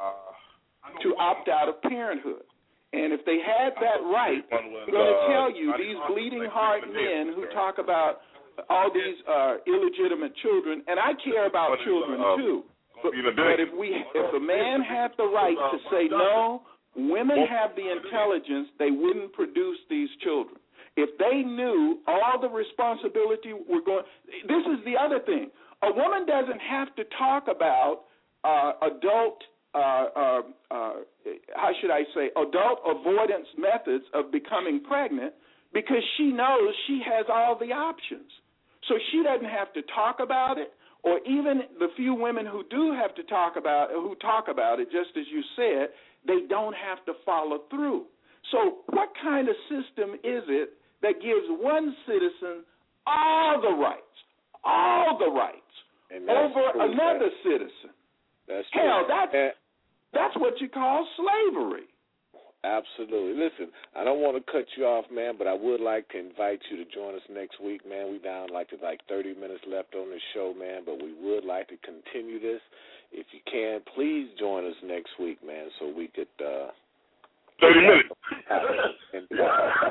Speaker 7: Uh,
Speaker 6: to opt out of parenthood. And if they had that right, I'm
Speaker 7: was,
Speaker 6: going to
Speaker 7: uh,
Speaker 6: tell you,
Speaker 7: I
Speaker 6: these
Speaker 7: didn't
Speaker 6: bleeding
Speaker 7: like
Speaker 6: heart
Speaker 7: the
Speaker 6: men who
Speaker 7: right.
Speaker 6: talk about all these uh, illegitimate children, and I care about
Speaker 7: But,
Speaker 6: children
Speaker 7: uh,
Speaker 6: too, but,
Speaker 7: be the
Speaker 6: but
Speaker 7: big-
Speaker 6: if we, if a man had the right to say no, women have the intelligence, they wouldn't produce these children. If they knew all the responsibility we're going, this is the other thing. A woman doesn't have to talk about uh, adult, uh, uh, uh, how should I say, adult avoidance methods of becoming pregnant because she knows she has all the options. So she doesn't have to talk about it, or even the few women who do have to talk about, who talk about it, just as you said, they don't have to follow through. So what kind of system is it that gives one citizen all the rights, all the rights,
Speaker 5: And that's
Speaker 6: over
Speaker 5: true,
Speaker 6: another
Speaker 5: that's,
Speaker 6: citizen?
Speaker 5: That's
Speaker 6: Hell,
Speaker 5: true.
Speaker 6: that's,
Speaker 5: And,
Speaker 6: that's what you call slavery.
Speaker 5: absolutely. Listen, I don't want to cut you off, man, but I would like to invite you to join us next week, man. We down like to like thirty minutes left on the show, man, but we would like to continue this. If you can, please join us next week, man, so we could uh
Speaker 7: thirty minutes.
Speaker 5: And, uh,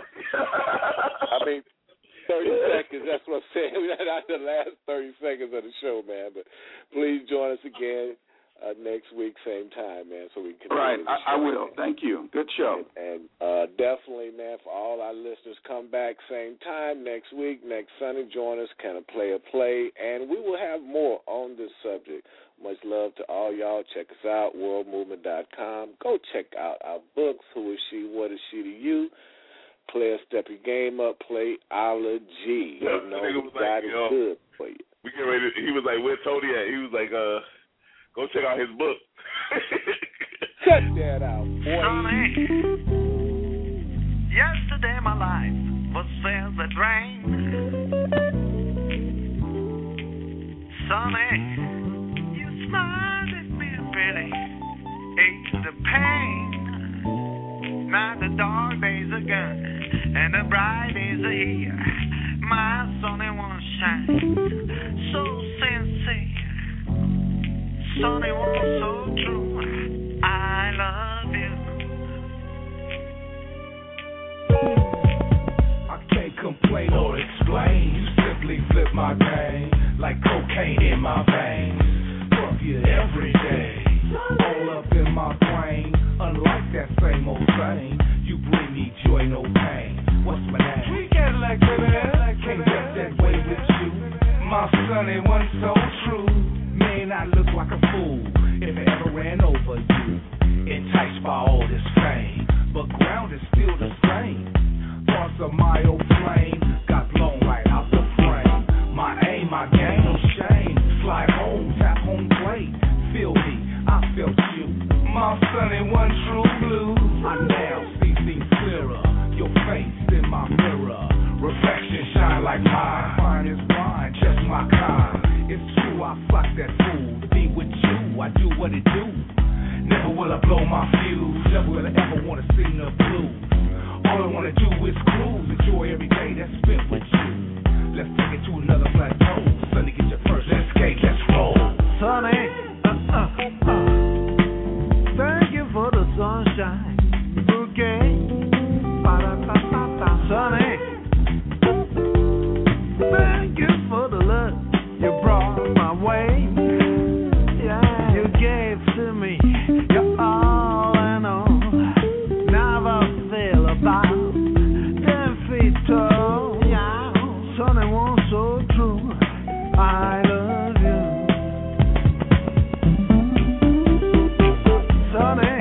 Speaker 5: I mean, thirty seconds, that's what I'm saying. That's the last thirty seconds of the show, man. But please join us again uh, next week, same time, man, so we can
Speaker 6: Right,
Speaker 5: continue the
Speaker 6: I, I
Speaker 5: show,
Speaker 6: will.
Speaker 5: man.
Speaker 6: Thank you. Good show.
Speaker 5: And, and uh, definitely, man, for all our listeners, come back same time next week, next Sunday. Join us, kind of play a play, and we will have more on this subject. Much love to all y'all. Check us out, world movement dot com. Go check out our books, Who Is She, What Is She to You? Player, step your game up, playology.
Speaker 7: Yeah,
Speaker 5: you know,
Speaker 7: that nigga was
Speaker 5: God
Speaker 7: like,
Speaker 5: is
Speaker 7: yo,
Speaker 5: good for you.
Speaker 7: We get ready to, he was like, where Tony at? He was like, uh, go check out his book.
Speaker 5: Check that out, boy.
Speaker 9: Sonny, yesterday my life was filled with rain. Sonny,
Speaker 10: sunny one so true. Man, I look like a fool if I ever ran over you. Enticed by all this fame, but ground is still the same. Thoughts of my old flame got blown right out the frame. My aim, my game, shame. Slide home, tap home plate. Feel me, I felt you. My sunny one true blue. I now see things clearer. Your face in my mirror. Reflection shine like mine. Fine as wine, just my kind. It's true, I fuck that fool. To be with you, I do what it do. Never will I blow my fuse. Never will I ever wanna sing the blues. All I wanna do is cruise. Enjoy every day that's spent with you. Let's take it to another plateau. Sonny, get your first. Let's skate, let's roll.
Speaker 11: Sonny, uh, uh, uh. Thank you for the sunshine. Bouquet. Ba-da-ba-ba-ba. Sonny, thank you for the love you brought my way. Yeah, you gave to me your all and all. Now I feel about ten feet tall. Yeah, Sonny was so true. I love you, Sonny.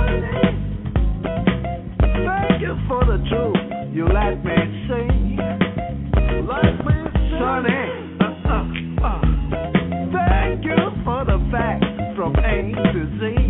Speaker 11: Thank you for the truth you let me see. Let me see, Sonny. Uh, uh, uh. Thank you for the facts from A to Z.